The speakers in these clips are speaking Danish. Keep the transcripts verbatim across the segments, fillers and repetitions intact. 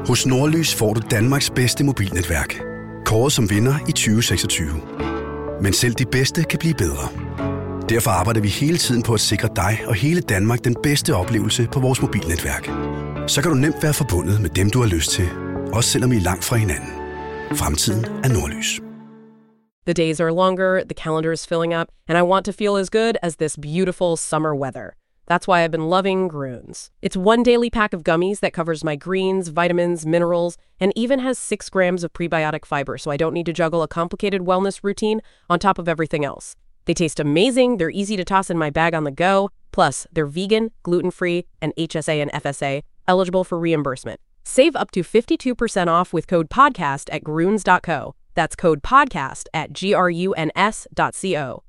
Hos Nordlys får du Danmarks bedste mobilnetværk. Kåret som vinder i tyve seksogtyve. Men selv de bedste kan blive bedre. Derfor arbejder vi hele tiden på at sikre dig og hele Danmark den bedste oplevelse på vores mobilnetværk. Så kan du nemt være forbundet med dem, du har lyst til. Også selvom I er langt fra hinanden. Fremtiden er Nordlys. The days are longer, the calendar is filling up, and I want to feel as good as this beautiful summer weather. That's why I've been loving Groones. It's one daily pack of gummies that covers my greens, vitamins, minerals, and even has six grams of prebiotic fiber, so I don't need to juggle a complicated wellness routine on top of everything else. They taste amazing, they're easy to toss in my bag on the go, plus they're vegan, gluten-free, and H S A and F S A, eligible for reimbursement. Save up to fifty-two percent off with code podcast at groones dot co. That's code podcast at G R U N S dot C O.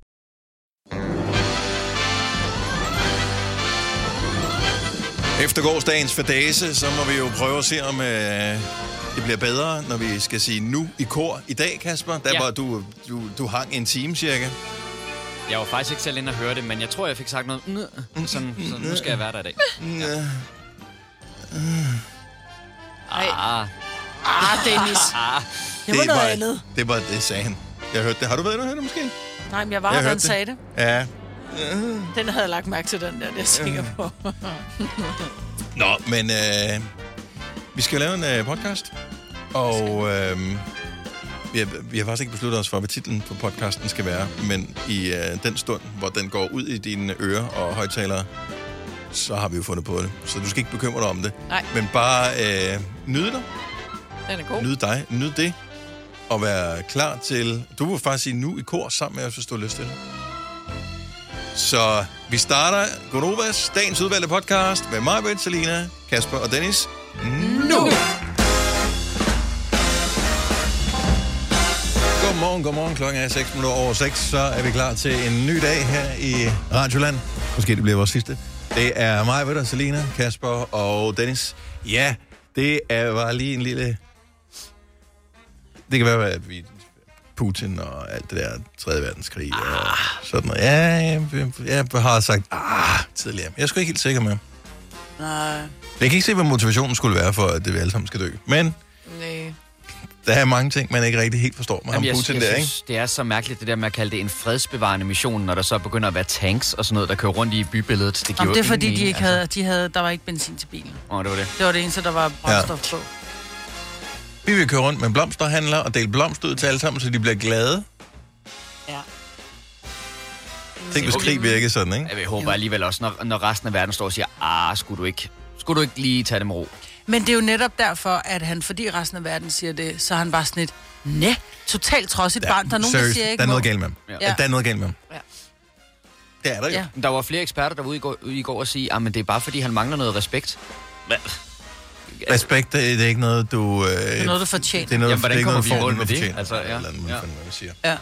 Efter gårsdagens fadæse, så må vi jo prøve at se, om øh, det bliver bedre, når vi skal sige nu i kor i dag, Kasper. Der Ja. var du, du, du hang en time cirka. Jeg var faktisk ikke selv inde og høre det, men jeg tror, jeg fik sagt noget. Sådan, så nu skal jeg være der i dag. Ja. Ah, Ah, Dennis. ah. Det var noget andet. Det var det, sagde han. Jeg hørte det. Har du været inde og høre det måske? Nej, men jeg var Jeg der, hørte han det. sagde det. Ja. Den havde jeg lagt mærke til, den der, det er jeg sikker på. Nå, men øh, vi skal lave en øh, podcast, og øh, vi, har, vi har faktisk ikke besluttet os for, hvad titlen på podcasten skal være, men i øh, den stund, hvor den går ud i dine ører og højttalere, så har vi jo fundet på det. Så du skal ikke bekymre dig om det. Nej. Men bare øh, nyde dig, Den er god. nyde dig, nyde det, og være klar til... Du vil faktisk sige nu i kor sammen med os, hvis du har lyst til det. Så vi starter Gonovas dagens udvalgte podcast med mig, Britt, Selina, Kasper og Dennis. Nu! Godmorgen, godmorgen. Klokken er seks minutter over seks, så er vi klar til en ny dag her i Radioland. Måske det bliver vores sidste. Det er mig, Britt, Selina, Kasper og Dennis. Ja, det er bare lige en lille... Det kan være, at vi... Putin og alt det der tredje verdenskrig ah. og sådan noget. Ja, jeg, jeg, jeg har sagt ah tidligere. Jeg er sgu ikke helt sikker med. Nej. Jeg kan ikke se, hvad motivationen skulle være for, at det vi alle sammen skal dø. Men Nej. der er mange ting, man ikke rigtig helt forstår med ham jeg, Putin jeg der, synes, ikke? det er så mærkeligt, det der med at kalde det en fredsbevarende mission, når der så begynder at være tanks og sådan noget, der kører rundt i bybilledet. Det, giver Jamen, det er jo fordi, ingen de mening, ikke havde, de havde, der var ikke benzin til bilen. Åh, oh, det var det. Det var det eneste, der var brændstof ja. på. Vi vil køre rundt med blomsterhandler og dele blomster ud til alle sammen, så de bliver glade. Ja. Tænk, hvis krig virker sådan, ikke? Jeg håber alligevel også, når, når resten af verden står og siger, ah, skulle du ikke, skulle du ikke lige tage det med ro? Men det er jo netop derfor, at han, fordi resten af verden siger det, så er han bare sådan et, næ, totalt trodsigt barn. Der er nogen, seriøst, der siger ikke der er noget må. galt med ham. Ja. Ja. Der er noget galt med ham. Ja. Det er der jo. Ja. Der var flere eksperter, der var ude i går, ude i går og sige, ah, men det er bare fordi, han mangler noget respekt. Hvad? Respekt, det er, det er ikke noget, du... Øh, Det er noget, du fortjener. Det er noget, Jamen, hvordan det er ikke kommer noget, vi i du får, mål du med det? fortjener, Altså, ja. eller andet, Ja. ja. man siger. Ja.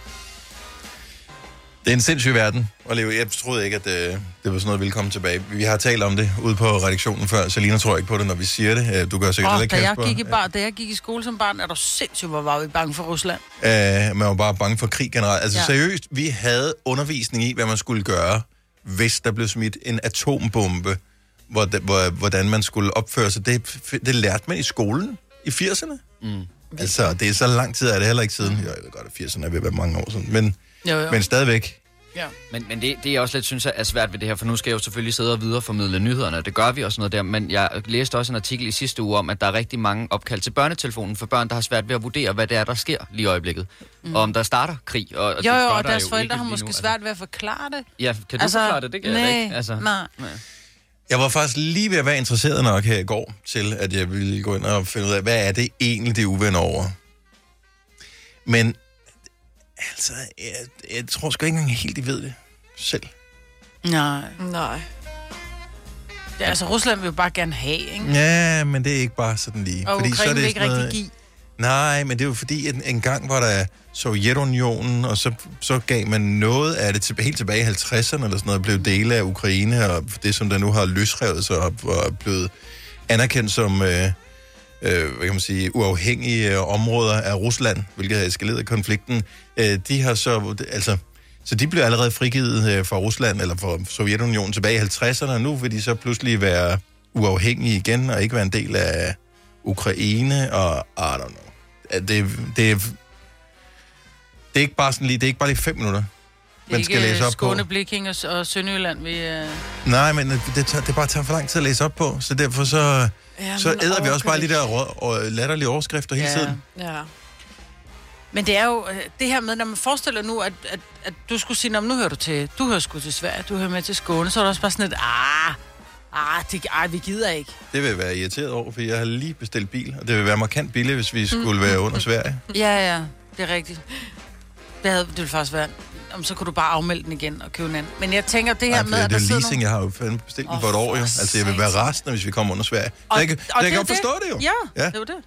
Det er en sindssyg verden at leve. Jeg troede ikke, at øh, det var sådan noget, ville komme tilbage. Vi har talt om det ude på redaktionen før. Selina tror ikke på det, når vi siger det. Øh, Du gør sikkert Oh, heller, da, jeg Kasper. gik i bar, da jeg gik i skole som barn, er du sindssygt, hvor var vi bange for Rusland. Øh, man var bare bange for krig generelt. Altså Ja. seriøst, vi havde undervisning i, hvad man skulle gøre, hvis der blev smidt en atombombe, hvor, hvor, hvordan man skulle opføre sig. Det, det lærte man i skolen i firserne. Mm. Altså, det er så lang tid, er det heller ikke siden. Jeg ved godt, at firserne er ved at være mange år siden. Men, Jo, jo. men stadigvæk. Ja. Men, men det, det jeg også lidt synes er svært ved det her, for nu skal jeg jo selvfølgelig sidde og videreformidle nyhederne, det gør vi også noget der, men jeg læste også en artikel i sidste uge om, at der er rigtig mange opkald til børnetelefonen for børn, der har svært ved at vurdere, hvad det er, der sker lige i øjeblikket. Mm. Og om der starter krig. Og, og Jo, det jo, gør og der deres jo forældre ikke har lige måske nu, svært ved at forklare det. Altså, ja, kan du altså, forklare det? Det kan nej, jeg ikke. Altså, nej. nej. Jeg var faktisk lige ved at være interesseret nok her i går, til at jeg ville gå ind og finde ud af, hvad er det egentlig, det uvenner over. Men, altså, jeg, jeg tror sgu ikke engang helt, de ved det selv. Nej. Nej. Ja, altså, Rusland vil jo bare gerne have, ikke? Ja, men det er ikke bare sådan lige. Og fordi så er Ukraine det vil ikke sådan rigtig noget- give. Nej, men det er jo fordi, at en gang var der Sovjetunionen, og så, så gav man noget af det til, helt tilbage i halvtredserne, eller sådan noget, blev dele af Ukraine, og det, som der nu har løsrevet sig op, og er blevet anerkendt som, øh, øh, hvad kan man sige, uafhængige øh, områder af Rusland, hvilket har eskaleret konflikten. Øh, de har så, altså, så de blev allerede frigivet øh, fra Rusland, eller fra Sovjetunionen tilbage i halvtredserne, og nu vil de så pludselig være uafhængige igen, og ikke være en del af Ukraine, og I don't know. Det, det, det, er, det er ikke bare sådan lige, det er ikke bare lige fem minutter, man skal læse op Skåne, på. Blekinge og Sønderjylland, vi... Uh... Nej, men det, tager, det bare tager for lang tid at læse op på, så derfor så, ja, så æder vi også bare lige der rød, latterlige overskrifter hele ja. tiden. Ja. Men det er jo det her med, når man forestiller nu, at, at, at du skulle sige, nu hører du til, du hører sgu til Sverige, du hører med til Skåne, så er det også bare sådan et, ah, ah, det, ah, vi gider ikke. Det vil jeg være irriteret over, for jeg har lige bestilt bil, og det vil være markant billigt, hvis vi skulle være under Sverige. Ja, ja, det er rigtigt. Det, havde, det ville faktisk være, om så kunne du bare afmelde den igen og købe den anden. Men jeg tænker, det her Ej, med, det, at det der er sidder leasing, nogle... jeg har jo fandme bestilt den Oh, for et år, jo. for Altså, jeg vil være rasende, hvis vi kommer under Sverige. Og, så jeg, og så jeg det kan godt forstå det jo. Ja, ja, det var det.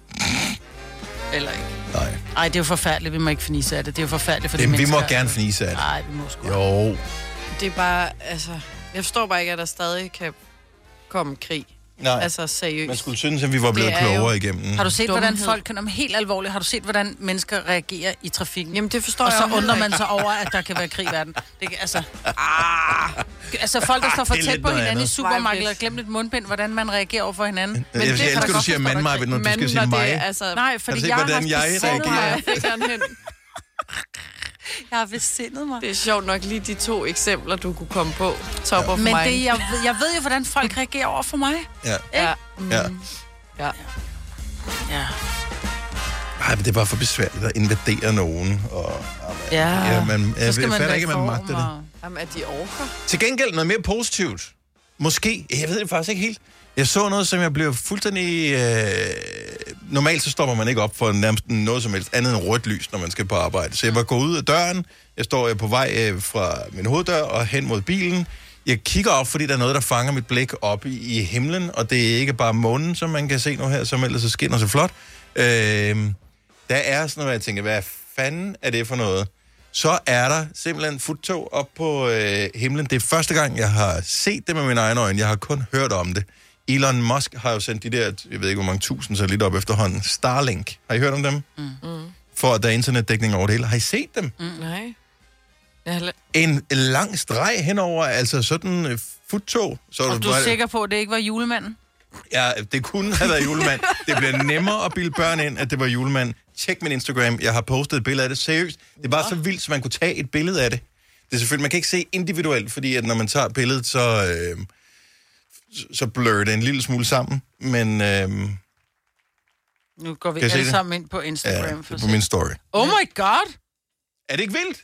Eller ikke. Nej. Ej, det er jo forfærdeligt, vi må ikke fnise af det. Det er jo forfærdeligt for de Det, vi mennesker. må gerne fnise af det. Nej, vi må sgu. Jo. Det er bare, altså... Jeg forstår bare ikke, at der stadig kan komme krig. Nej, Altså seriøst. man skulle synes, at vi var blevet Det er klogere jo- igennem. Har du set, hvordan Dumhed. folk kan... Om helt alvorligt, har du set, hvordan mennesker reagerer i trafikken? Jamen, det forstår Og jeg så jo undrer heller man sig over, at der kan være krig i verden. Det, kan- altså, ah, altså folk, der står for Det er tæt lidt på noget hinanden i andet. supermarkedet og glemt et mundbind, hvordan man reagerer over for hinanden. Men jeg, det jeg kan elsker, da du godt siger forstå, mand, der mig, når du Men skal når sige det mig. er, altså... Nej, fordi set, jeg hvordan har jeg besindet Hvor har reagerer? jeg mig. fingeren hen? Jeg har besindet mig. Det er sjovt nok lige de to eksempler, du kunne komme på. Top ja. of Men mind. det, jeg, ved- jeg ved jo, hvordan folk reagerer over for mig. Ja. Ja. Mm. Ja. Ja. Ja. Ej, men det er bare for besværligt at invadere nogen. Og, Ja. ja man, jeg Så skal man fatter være ikke, at man magter det. og... Jamen, at de orker. Til gengæld noget mere positivt. Måske. Jeg ved det faktisk ikke helt. Jeg så noget, som jeg blev fuldstændig... Øh... Normalt så stopper man ikke op for nærmest noget som helst andet end rødt lys, når man skal på arbejde. Så jeg var gået ud af døren. Jeg står på vej øh, fra min hoveddør og hen mod bilen. Jeg kigger op, fordi der er noget, der fanger mit blik op i, i himlen. Og det er ikke bare månen, som man kan se nu her, som ellers så skinner så flot. Øh... Der er sådan noget, jeg tænker, hvad fanden er det for noget? Så er der simpelthen futtog op på øh, himlen. Det er første gang, jeg har set det med mine egne øjne. Jeg har kun hørt om det. Elon Musk har jo sendt de der, jeg ved ikke hvor mange tusind, så lidt op efterhånden. Starlink. Har I hørt om dem? Mm. For at der er internetdækning over det hele. Har I set dem? Mm. Nej. Jeg har... En lang streg henover, altså sådan øh, futtog. Så Og du er sikker på, at det ikke var julemanden? Ja, det kunne have været julemand. Det bliver nemmere at bilde børn ind, at det var julemand. Tjek min Instagram. Jeg har postet et billede af det. Seriøst. Det var så vildt, så man kunne tage et billede af det. Det er selvfølgelig, man kan ikke se individuelt, fordi at når man tager billedet, så, øh, så blør det en lille smule sammen. Men øh, Nu går vi Kan jeg se alle det? sammen ind på ja, Instagram. det For er at på se. min story. Oh my god! Er det ikke vildt?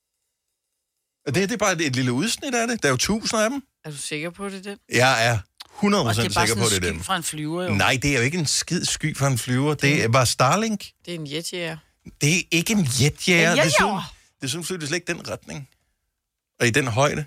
Og det her, det er bare et lille udsnit af det. Der er jo tusinder af dem. Er du sikker på det, det? Jeg er hundrede Og det procent er bare sikker på, sådan det er en dem. sky fra en flyver, jo. Nej, det er jo ikke en skid sky fra en flyver. Det er bare Starlink. Det er en jetjæger. Det er ikke en jetjager. En Det jetjager? synes, det synes jeg slet ikke den retning. Og i den højde.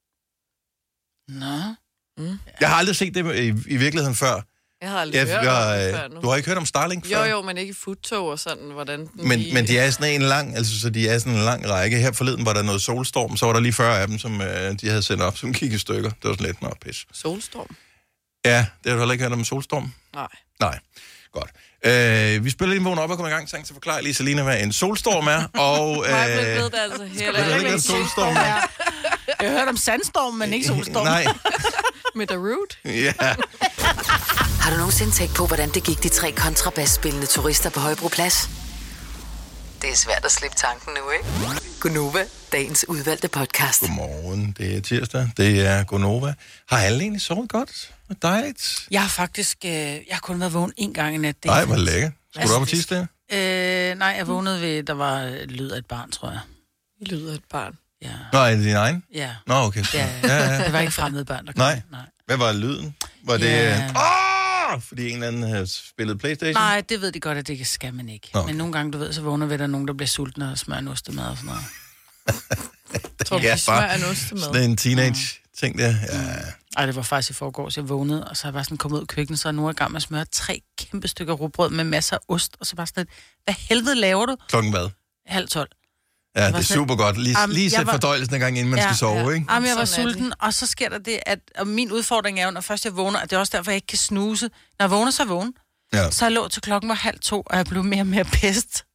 Nå. Jeg har aldrig set det i, i virkeligheden før. Jeg har aldrig Jeg, hørt om det jeg, før nu. du har ikke hørt om Starlink Jo, før? jo, men ikke i futtog og sådan, hvordan den Men, lige... men de er sådan en lang, altså så de er sådan en lang række. Her forleden var der noget solstorm, så var der lige fyrre af dem, som øh, de havde sendt op, som gik i stykker. Det var sådan lidt, nå, pis. Solstorm? Ja, det har du heller ikke hørt om solstorm? Nej. Nej, godt. Øh, vi spiller lige en vågen op og kommer i gang, så forklarer lige Selina, hvad en solstorm er, og... Øh, Nej, jeg ved det altså ved heller du ikke, hvad en solstorm er? Jeg har hørt om sandstorm, men ikke solstorm. Nej, med The Root. ja. Har du nogensinde tænkt på, hvordan det gik de tre kontrabasspillende turister på Højbroplads? Det er svært at slippe tanken nu, ikke? Gunova, dagens udvalgte podcast. Godmorgen, det er tirsdag, det er Gonova. Har alle egentlig sovet godt? Dejligt. Jeg har faktisk... Øh, jeg har kun været vågen en gang i nat. Det er Nej, hvor fantastisk. lækker. Skulle du op og tisse der? Øh, nej, jeg vågnede ved, der var øh, lyd af et barn, tror jeg. I lyder et barn. Ja. Nå, er det din egen? Ja. Nå, okay. Ja, Ja, ja. det var ikke fremmede børn, der kom. Nej. Nej. Hvad var lyden? Var det... Ja. Åh! Fordi en eller anden havde spillet PlayStation? Nej, det ved de godt, at det skal man ikke. Okay. Okay. Men nogle gange, du ved, så vågner vi, der er nogen, der bliver sultne og smører en ostemad og sådan noget. Tror du, Ja, de smører bare en ostemad? Sådan en teenage-ting der. Ja. Ej, det var faktisk i forgårs, jeg vågnede, og så er jeg bare sådan kommet ud i køkkenet, så er nu i gang med at smøre tre kæmpe stykker rugbrød med masser af ost, og så bare sådan lidt, hvad helvede laver du? Klokken hvad? Halv tolv. Ja, det er sådan- super godt. Lige, Jamen, lige jeg sæt var- fordøjelsen en gang, inden man Ja, skal sove, ja. ikke? Jamen, jeg var Sådan er sulten, og så sker der det, at og min udfordring er jo, når først jeg vågner, og det er også derfor, jeg ikke kan snuse. Når jeg vågner, så vågen. Ja. Så jeg lå til klokken var halv to, og jeg blev mere og mere pest,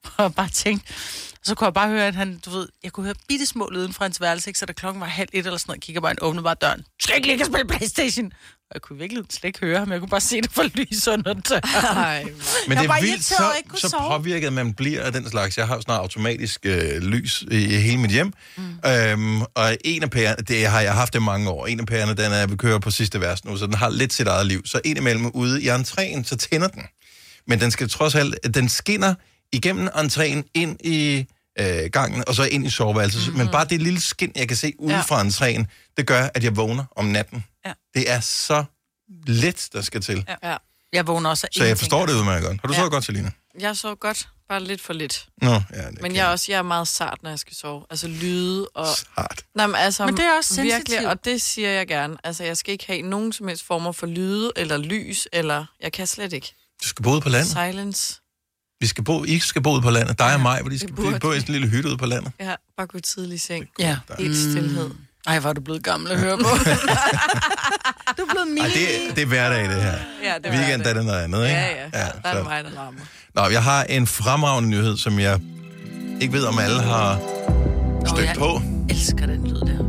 Og jeg bare tænkte, så kunne jeg bare høre, at han, du ved, jeg kunne høre bitte små lyden fra hans værelse, ikke? Så da klokken var halv et eller sådan noget, kigger bare, han åbnede bare døren. Du skal ikke ligge og spille PlayStation. Og jeg kunne virkelig slet ikke høre ham, jeg kunne bare se det for lys under døren. Men det var er vildt, irriteret, jeg ikke så, kunne så sove. påvirket man bliver af den slags. Jeg har jo snart automatisk øh, lys i, i hele mit hjem. Mm. Øhm, og en af pærerne, det har jeg haft det mange år, en af pærerne, den er, vi kører på sidste vers nu, så den har lidt sit eget liv. Så indimellem ude i entréen, så tænder den. Men den skal trods alt, den skinner igennem entréen ind i øh, gangen, og så ind i soveværelset. Mm-hmm. Men bare det lille skin, jeg kan se ude ja. fra entréen, det gør, at jeg vågner om natten. Ja. Det er så lidt, der skal til. Ja. ja. Jeg vågner også af Så jeg forstår det udmærket godt. Har du ja. sovet godt, Selina? Jeg sov godt, bare lidt for lidt. Nå, ja, det men jeg er også jeg er meget sart, når jeg skal sove. Altså lyde og... Sart? Nej, men, altså, men det er også virkelig, sensitivt. og det siger jeg gerne. Altså, jeg skal ikke have nogen som helst former for lyde eller lys, eller... Jeg kan slet ikke. Du skal bo ude på landet. Silence. Vi skal bo, I skal bo ude på landet. Dig og mig, hvor de skal bo, bo i en lille hytte ude på landet. Ja, bare gå tidlig i seng. Ja. Helt stillhed. Ej, hvor er du blevet gammel at høre på. Du er blevet mild. Ej, det, det er hverdag, det her. Ja, det er Weekend hverdag. er det noget andet, ikke? Ja, ja. ja der er det mig, der rammer. Nå, jeg har en fremragende nyhed, som jeg ikke ved, om alle har stødt jeg på. Jeg elsker den lyd der.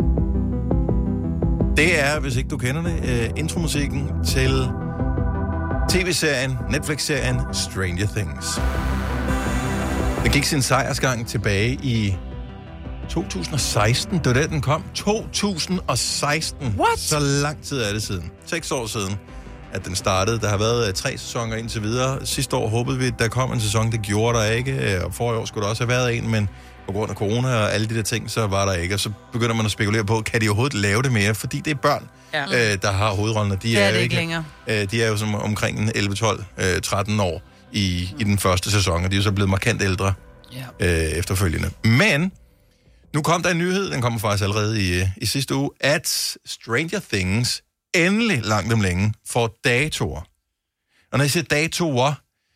Det er, hvis ikke du kender det, uh, intromusikken til tv-serien, Netflix-serien Stranger Things. Den gik sin sejrsgang tilbage i to tusind og seksten. Det var da, den kom. to tusind og seksten. What? Så lang tid er det siden. Seks år siden, at den startede. Der har været uh, tre sæsoner indtil videre. Sidste år håbede vi, at der kom en sæson. Det gjorde der ikke. Og forrige år skulle der også have været en, men på grund af corona og alle de der ting, så var der ikke. Og så begynder man at spekulere på, kan de overhovedet lave det mere? Fordi det er børn, ja. øh, der har hovedrollen. De det er, er det jo ikke længere. Øh, de er jo som omkring elleve, tolv, tretten år i, mm. i den første sæson, og de er jo så blevet markant ældre ja. øh, efterfølgende. Men nu kom der en nyhed, den kommer faktisk allerede i, i sidste uge, at Stranger Things endelig langt om længe får datoer. Og når jeg siger datoer,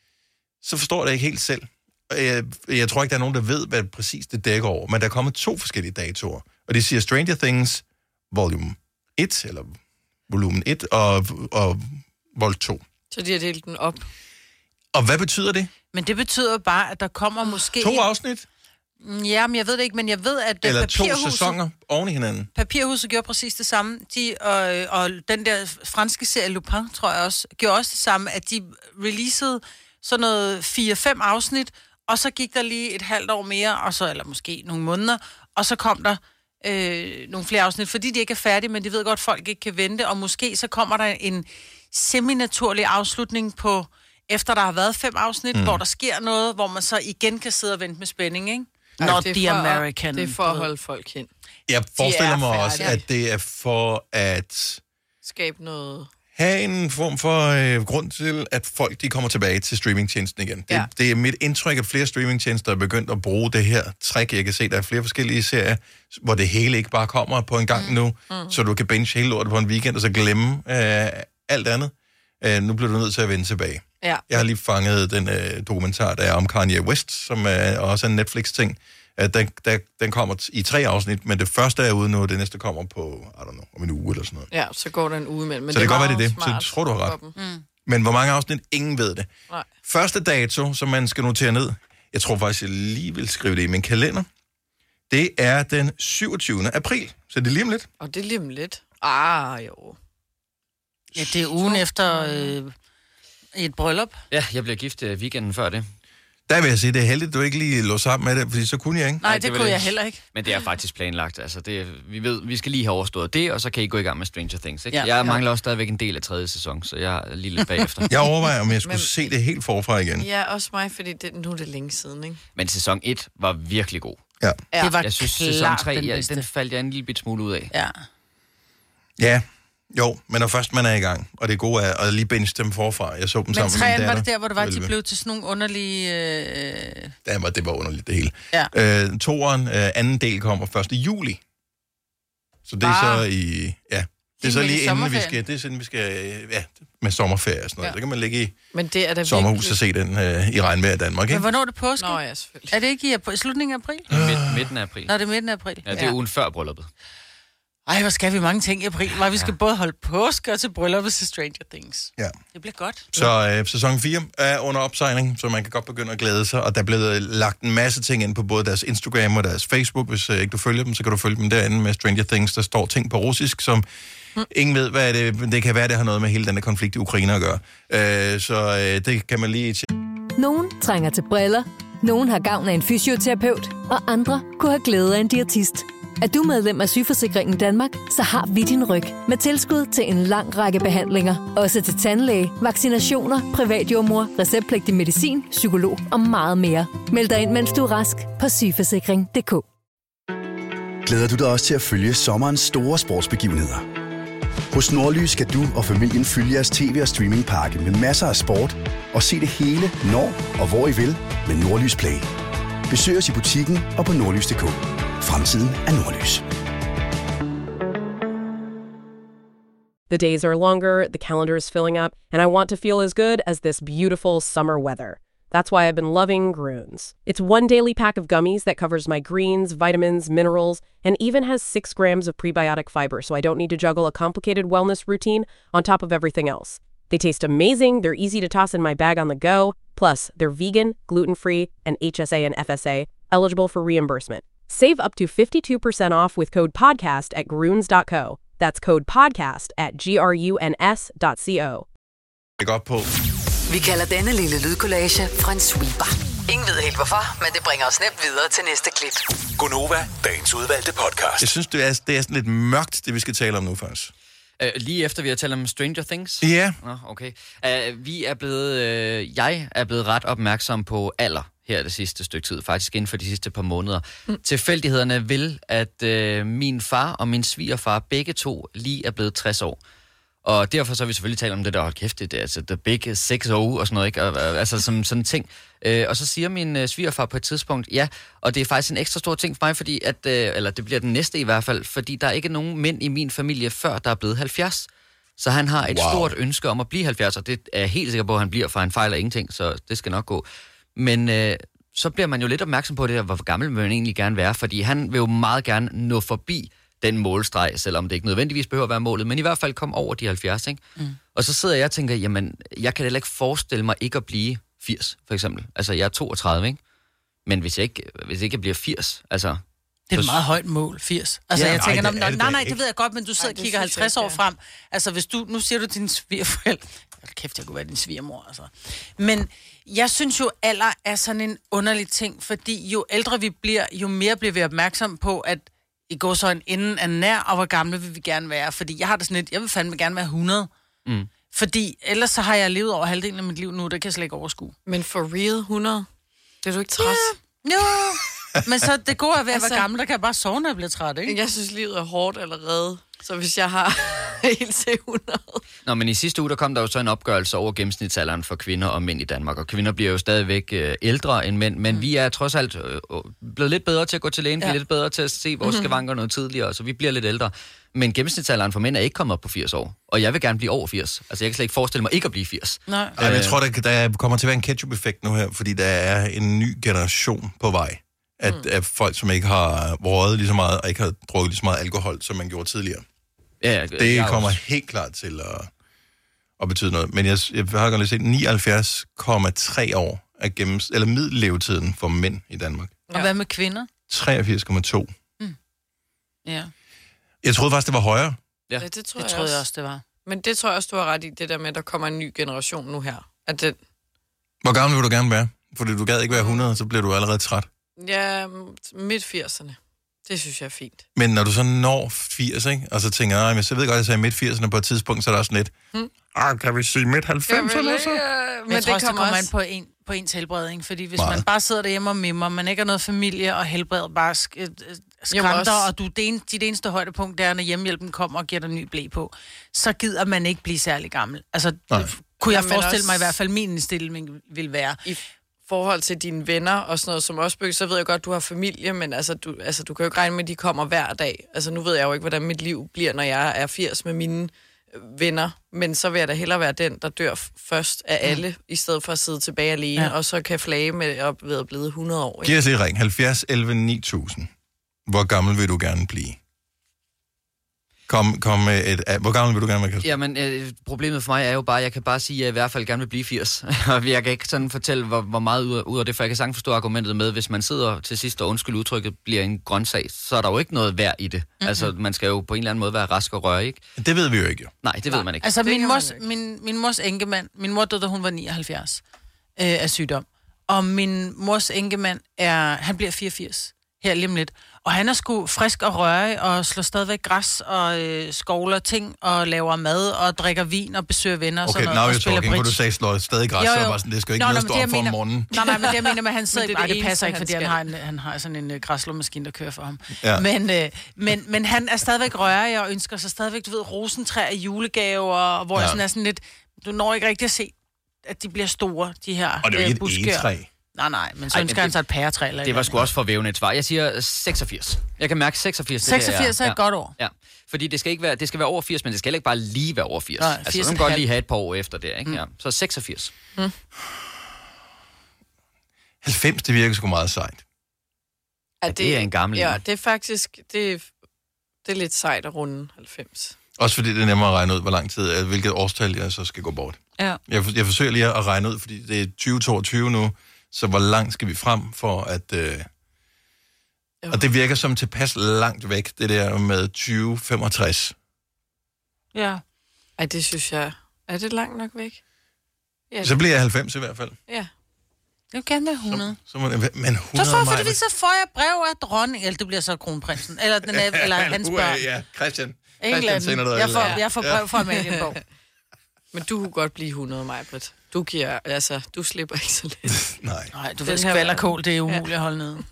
så forstår jeg det ikke helt selv. Jeg, jeg tror ikke, der er nogen, der ved, hvad præcis det dækker over, men der er kommet to forskellige datoer. Og de siger Stranger Things volume et, eller volumen et, og, og vol to. Så de har delt den op. Og hvad betyder det? Men det betyder bare, at der kommer måske... To afsnit? Ja, men jeg ved det ikke, men jeg ved, at Eller Papirhuset... to sæsoner oven i hinanden? Papirhuset gjorde præcis det samme. De, og, og den der franske serie Lupin, tror jeg også, gjorde også det samme, at de releasede sådan noget fire fem afsnit, og så gik der lige et halvt år mere, og så, eller måske nogle måneder, og så kom der øh, nogle flere afsnit, fordi de ikke er færdige, men de ved godt, at folk ikke kan vente, og måske så kommer der en semi-naturlig afslutning på, efter der har været fem afsnit, mm. hvor der sker noget, hvor man så igen kan sidde og vente med spænding, ikke? Ej, Not det the for, American. Det er for at holde folk hen. Jeg forestiller mig færdige. også, at det er for at Skabe noget... have en form for øh, grund til, at folk de kommer tilbage til streamingtjenesten igen. Det, Ja. det er mit indtryk, at flere streamingtjenester er begyndt at bruge det her trick. Jeg kan se, der er flere forskellige serier, hvor det hele ikke bare kommer på en gang mm. nu, mm. så du kan binge hele lortet på en weekend, og så glemme øh, alt andet. Øh, nu bliver du nødt til at vende tilbage. Ja. Jeg har lige fanget den øh, dokumentar, der er om Kanye West, som er også en Netflix-ting. Øh, den, der, den kommer t- i tre afsnit, men det første er ude nu, det næste kommer på, I don't know, om en uge eller sådan noget. Ja, så går der en uge imellem. Men Så det kan godt være, det er det. meget Så jeg tror, du har ret. for dem. Mm. Men hvor mange afsnit? Ingen ved det. Nej. Første dato, som man skal notere ned, jeg tror faktisk, jeg lige vil skrive det i min kalender, det er den syvogtyvende april. Så det er lige om lidt. Og det er lige om lidt. Ah, jo. Ja, det er ugen efter øh, et bryllup. Ja, jeg bliver gift øh, weekenden før det. Der vil jeg sige, det er heldigt, at du ikke lige lå sammen med det, fordi så kunne jeg ikke. Nej, Nej, det, det det vil kunne jeg jeg ikke. heller ikke. Men det er faktisk planlagt. Altså, det, vi ved, vi skal lige have overstået det, og så kan I gå i gang med Stranger Things. Ikke? Ja. Jeg mangler også stadigvæk en del af tredje sæson, så jeg er lige lidt bagefter. Jeg overvejer, om jeg skulle Men- se det helt forfra igen. Ja, også mig, fordi det, nu er det længe siden, ikke? Men sæson et var virkelig god. Ja. Ja. Det var Jeg synes, klart sæson tre, den ja, bedste. den faldt jeg en lille bit smule ud af. Ja. Ja, jo, men når først man er i gang, og det gode er at lige binge dem forfra. Jeg så dem Men sammen med min træen datter. var det der, hvor det var, at de Elleve. blev til sådan nogle underlige... Øh... Ja, men det var underligt det hele. Ja. Øh, toeren, øh, anden del kommer første juli. Så det er Ah. så i... Ja, det er er så midt i lige inden vi sommerferien. skal... Det er sådan, vi skal... øh, Ja, med sommerferie og sådan noget. Ja. Så kan man ligge i Men det er da sommerhus og virkelig... se den øh, i regnvejr i Danmark, Men ikke? hvornår er det påske? Nå ja, selvfølgelig. Er det ikke i, april, i slutningen af april? Midt, midten af april. Nå, det er midten af april. Ja, det er Ja. ugen før brylluppet. Ej, hvor skal vi mange ting i april. Var vi skal ja. både holde påske og til brylluppet til Stranger Things. Ja. Det bliver godt. Så øh, sæson fire er under opsejling, så man kan godt begynde at glæde sig. Og der er blevet lagt en masse ting ind på både deres Instagram og deres Facebook. Hvis øh, ikke du følger dem, så kan du følge dem derinde med Stranger Things. Der står ting på russisk, som hmm. ingen ved, hvad det er. Det kan være, det har noget med hele den der konflikt i Ukraine at gøre. Øh, så øh, det kan man lige... Nogen trænger til briller. Nogen har gavn af en fysioterapeut. Og andre kunne have glæde af en diætist. Er du medlem af Sygeforsikringen Danmark, så har vi din ryg med tilskud til en lang række behandlinger. Også til tandlæge, vaccinationer, privatjordmor, receptpligtig medicin, psykolog og meget mere. Meld dig ind, mens du er rask på sygeforsikring punktum d k. Glæder du dig også til at følge sommerens store sportsbegivenheder? Hos Nordlys skal du og familien følge jeres tv- og streamingpakke med masser af sport og se det hele, når og hvor I vil med Nordlys Play. Besøg os i butikken og på nordlys punktum d k. Fremtiden er Nordlys. The days are longer, the calendar is filling up, and I want to feel as good as this beautiful summer weather. That's why I've been loving Groones. It's one daily pack of gummies that covers my greens, vitamins, minerals, and even has six grams of prebiotic fiber, so I don't need to juggle a complicated wellness routine on top of everything else. They taste amazing, they're easy to toss in my bag on the go, plus they're vegan, gluten-free, and H S A and F S A, eligible for reimbursement. Save up to fifty-two percent off with code podcast at groones dot co. That's code podcast at gruns dot co. Det går på. Vi kalder denne lille lydkollage en sweeper. Ingen ved helt hvorfor, men det bringer os nemt videre til næste klip. Gonova, dagens udvalgte podcast. Jeg synes, det er, det er sådan lidt mørkt, det vi skal tale om nu faktisk. Uh, lige efter vi har talt om Stranger Things? Ja. Yeah. Nå, okay. Uh, vi er blevet, uh, jeg er blevet ret opmærksom på alder her det sidste stykke tid, faktisk inden for de sidste par måneder. Mm. Tilfældighederne vil, at uh, min far og min svigerfar begge to lige er blevet tres år. Og derfor så har vi selvfølgelig talt om det der, hold kæft, det er altså the big six oh og sådan noget, ikke? Og, altså som sådan en ting. Øh, og så siger min øh, svigerfar på et tidspunkt, ja, og det er faktisk en ekstra stor ting for mig, fordi at, øh, eller det bliver den næste i hvert fald, fordi der er ikke nogen mænd i min familie, før der er blevet halvfjerds. Så han har et wow. stort ønske om at blive halvfjerds, og det er jeg helt sikker på, at han bliver, for han fejler ingenting, så det skal nok gå. Men øh, så bliver man jo lidt opmærksom på det, hvor gammel vil man egentlig gerne være, fordi han vil jo meget gerne nå forbi den målstreg, selvom det ikke nødvendigvis behøver at være målet, men i hvert fald komme over de halvfjerds, ikke? Mm. Og så sidder jeg og tænker, jamen, jeg kan heller ikke forestille mig ikke at blive firs, for eksempel. Altså, jeg er toogtredive, ikke? Men hvis jeg ikke, hvis jeg ikke bliver firs, altså... Det er et meget højt mål, firs. Altså, ja, jeg tænker, nej, det, nej, nej, nej, det ved jeg godt, men du sidder og kigger halvtreds år frem. Altså, hvis du... Nu siger du din svigerforældre... Kæft, jeg kunne være din svigermor, altså. Men jeg synes jo, alder er sådan en underlig ting, fordi jo ældre vi bliver, jo mere bliver vi opmærksom på, at i går så en enden er nær, og hvor gamle vil vi gerne være. Fordi jeg har det sådan lidt, jeg vil fandme gerne være hundrede. Mm. Fordi ellers så har jeg levet over halvdelen af mit liv nu, der kan jeg slet ikke overskue. Men for real hundrede? Det er du ikke træt? Ja, jo. Men så det gode er ved at altså, være gammel, der kan jeg bare sove, når jeg bliver træt, ikke? Jeg synes, livet er hårdt allerede. Så hvis jeg har helt til hundrede... Nå, men i sidste uge, der kom der jo så en opgørelse over gennemsnitsalderen for kvinder og mænd i Danmark. Og kvinder bliver jo stadigvæk øh, ældre end mænd, men mm. vi er trods alt øh, blevet lidt bedre til at gå til lægen, ja. Bliver lidt bedre til at se vores mm-hmm. skavanker noget tidligere, så vi bliver lidt ældre. Men gennemsnitsalderen for mænd er ikke kommet op på firs år. Og jeg vil gerne blive over firs. Altså, jeg kan slet ikke forestille mig ikke at blive firs. Nej. Ja, men jeg tror, der, der kommer til at være en ketchup-effekt nu her, fordi der er en ny generation på vej. At, mm. at folk, som ikke har røget lige så meget, og ikke har drukket lige så meget alkohol, som man gjorde tidligere. Ja, det kommer også helt klart til at, at betyde noget. Men jeg, jeg har godt lige set, nioghalvfjerds komma tre år af gennems, eller middellevetiden for mænd i Danmark. Og hvad med kvinder? treogfirs komma to. Mm. Ja. Jeg troede faktisk, det var højere. Ja, ja det tror det jeg, troede jeg også, det var. Men det tror jeg også, du har ret i, det der med, at der kommer en ny generation nu her. At det... Hvor gammel vil du gerne være? Fordi du gad ikke være hundrede, så bliver du allerede træt. Ja, midt firserne. Det synes jeg er fint. Men når du så når firs, ikke? Og så tænker jeg, jeg ved godt, at jeg sagde midt firserne på et tidspunkt, så er der også lidt, hmm. ah, kan vi sige midt halvfemserne så? Men jeg men tror også, det kommer også... an på, en, på ens helbredning, fordi hvis meget. Man bare sidder derhjemme og mimmer, man ikke har noget familie, og helbredet bare sk- skrænder, også... og du, det en, dit eneste højdepunkt, der er, når hjemmehjælpen kommer og giver dig en ny blæ på, så gider man ikke blive særlig gammel. Altså, det, kunne jeg ja, forestille også... mig i hvert fald, min indstilling vil være... I forhold til dine venner og sådan noget, som også bygger, så ved jeg godt, du har familie, men altså du, altså, du kan jo ikke regne med, at de kommer hver dag. Altså, nu ved jeg jo ikke, hvordan mit liv bliver, når jeg er firs med mine venner, men så vil jeg da hellere være den, der dør først af alle, mm. i stedet for at sidde tilbage alene, ja. Og så kan flage med op ved at blive hundrede år. Giv os lige ring. halvfjerds elleve ni tusind. Hvor gammel vil du gerne blive? Kom, kom med et... Hvor gammel vil du gerne være, Kasper? Jamen, øh, problemet for mig er jo bare, at jeg kan bare sige, at jeg i hvert fald gerne vil blive firs. Og jeg kan ikke sådan fortælle, hvor, hvor meget ud af, ud af det, for jeg kan sagtens forstå argumentet med, hvis man sidder til sidst og undskyld udtrykket bliver en grøntsag, så er der jo ikke noget værd i det. Mm-hmm. Altså, man skal jo på en eller anden måde være rask og røre, ikke? Det ved vi jo ikke, jo. Nej, det Nej. ved man ikke. Altså, min mors, min, min mors enkemand, min mor døde, da hun var nioghalvfjerds øh, af sygdom. Og min mors enkemand er, han bliver fireogfirs her lige om lidt. Og han er sgu frisk og rørig, og slår stadigvæk græs, og øh, skovler ting, og laver mad, og drikker vin, og besøger venner, og okay, sådan noget, og spiller bridge. Okay, nu du sagde, slår stadig græs, jo, jo. Så bare sådan, det skal jo ikke noget stå op for om morgenen. Nej, nej, men det jeg mener med, at han sidder ikke, det, det, det passer ikke, fordi han har, en, han har sådan en uh, græslåmaskine, der kører for ham. Ja. Men, øh, men, men han er stadigvæk rørig, og ønsker sig stadigvæk, du ved, rosentræer i julegaver, hvor ja. jeg sådan er sådan lidt, du når ikke rigtig at se, at de bliver store, de her og det er jo ikke et egetræ. Nej, nej, men så ønsker han sig et pæretræ. Eller det var sgu også for vævende et svar. Jeg siger seksogfirs. Jeg kan mærke seksogfirs. seksogfirs er et ja. godt år. Ja, fordi det skal ikke være, det skal være over firs, men det skal heller ikke bare lige være over firs. Nej, altså, så kan godt lige have et par år efter det, ikke? Mm. Ja. Så seksogfirs. Mm. halvfems, det virker sgu meget sejt. Ja, det, det er en gammel. Ja, det er faktisk, det er, det er lidt sejt at runde halvfems. Også fordi det er nemmere at regne ud, hvor lang tid, hvilket årstal jeg så skal gå bort. Ja. Jeg, jeg forsøger lige at regne ud, fordi det er tyve toogtyve nu, så hvor langt skal vi frem for at... Øh... Og det virker som tilpas langt væk, det der med tyve femogtres. Ja. Ej, det synes jeg... Er det langt nok væk? Ja. Så bliver jeg halvfems i hvert fald. Ja. Jeg vil gerne være hundrede. Så, så må det være, men hundrede så får, fordi vi så får jeg brev af dronning, eller det bliver så kronprinsen, eller, den er, eller hans børn. Ja, Christian. Christian sender dig. Jeg får, jeg får brev fra Amalienborg. Men du kunne godt blive hundrede, Maj-Brit. Du giver, altså, du slipper ikke så lidt. Nej. Nej, du ved, skvallerkål, det er umuligt ja. at holde nede.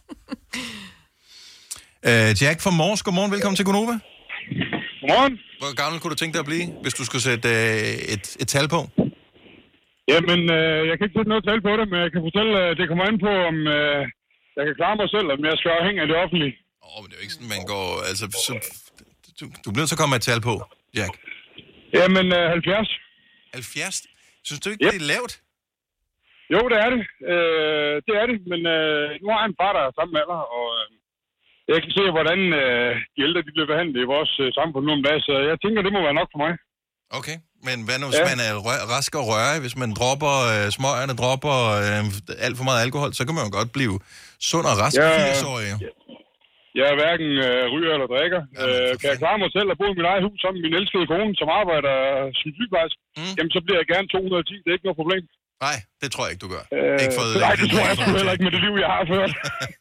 Ja. uh, Jack fra Mors, godmorgen, velkommen til Gonova. Godmorgen. Hvor gammel kunne du tænke dig at blive, hvis du skulle sætte uh, et, et tal på? Jamen, øh, jeg kan ikke sætte noget tal på det, men jeg kan fortælle, at det kommer an på, om øh, jeg kan klare mig selv, om jeg skal afhænge af det offentlige. Åh, oh, men det er jo ikke sådan, man går... Altså, så, du, du bliver så kommet et tal på, Jack. Jamen, øh, halvfjerds. halvfjerds? Synes du ikke, yep. det er lavt? Jo, det er det. Øh, det er det, men øh, nu har jeg en far, der er samme alder, og øh, jeg kan se, hvordan øh, de ældre de bliver behandlet i vores øh, samfund nu om dagen, så jeg tænker, det må være nok for mig. Okay, men hvad nu, hvis ja. man er rø- rask og rørig, hvis man dropper øh, smøgerne, dropper øh, alt for meget alkohol, så kan man jo godt blive sund og rask ja, firs-årig. Ja. Jeg er hverken øh, ryger eller drikker. Ja, øh, kan jeg klare mig selv og bo i mit eget hus sammen med min elskede kone, som arbejder som sygeplejerske, mm. jamen så bliver jeg gerne to hundrede og ti. Det er ikke noget problem. Nej, det tror jeg ikke, du gør. Øh, ikke for, nej, det tror jeg sgu heller ikke med det liv, jeg har ført.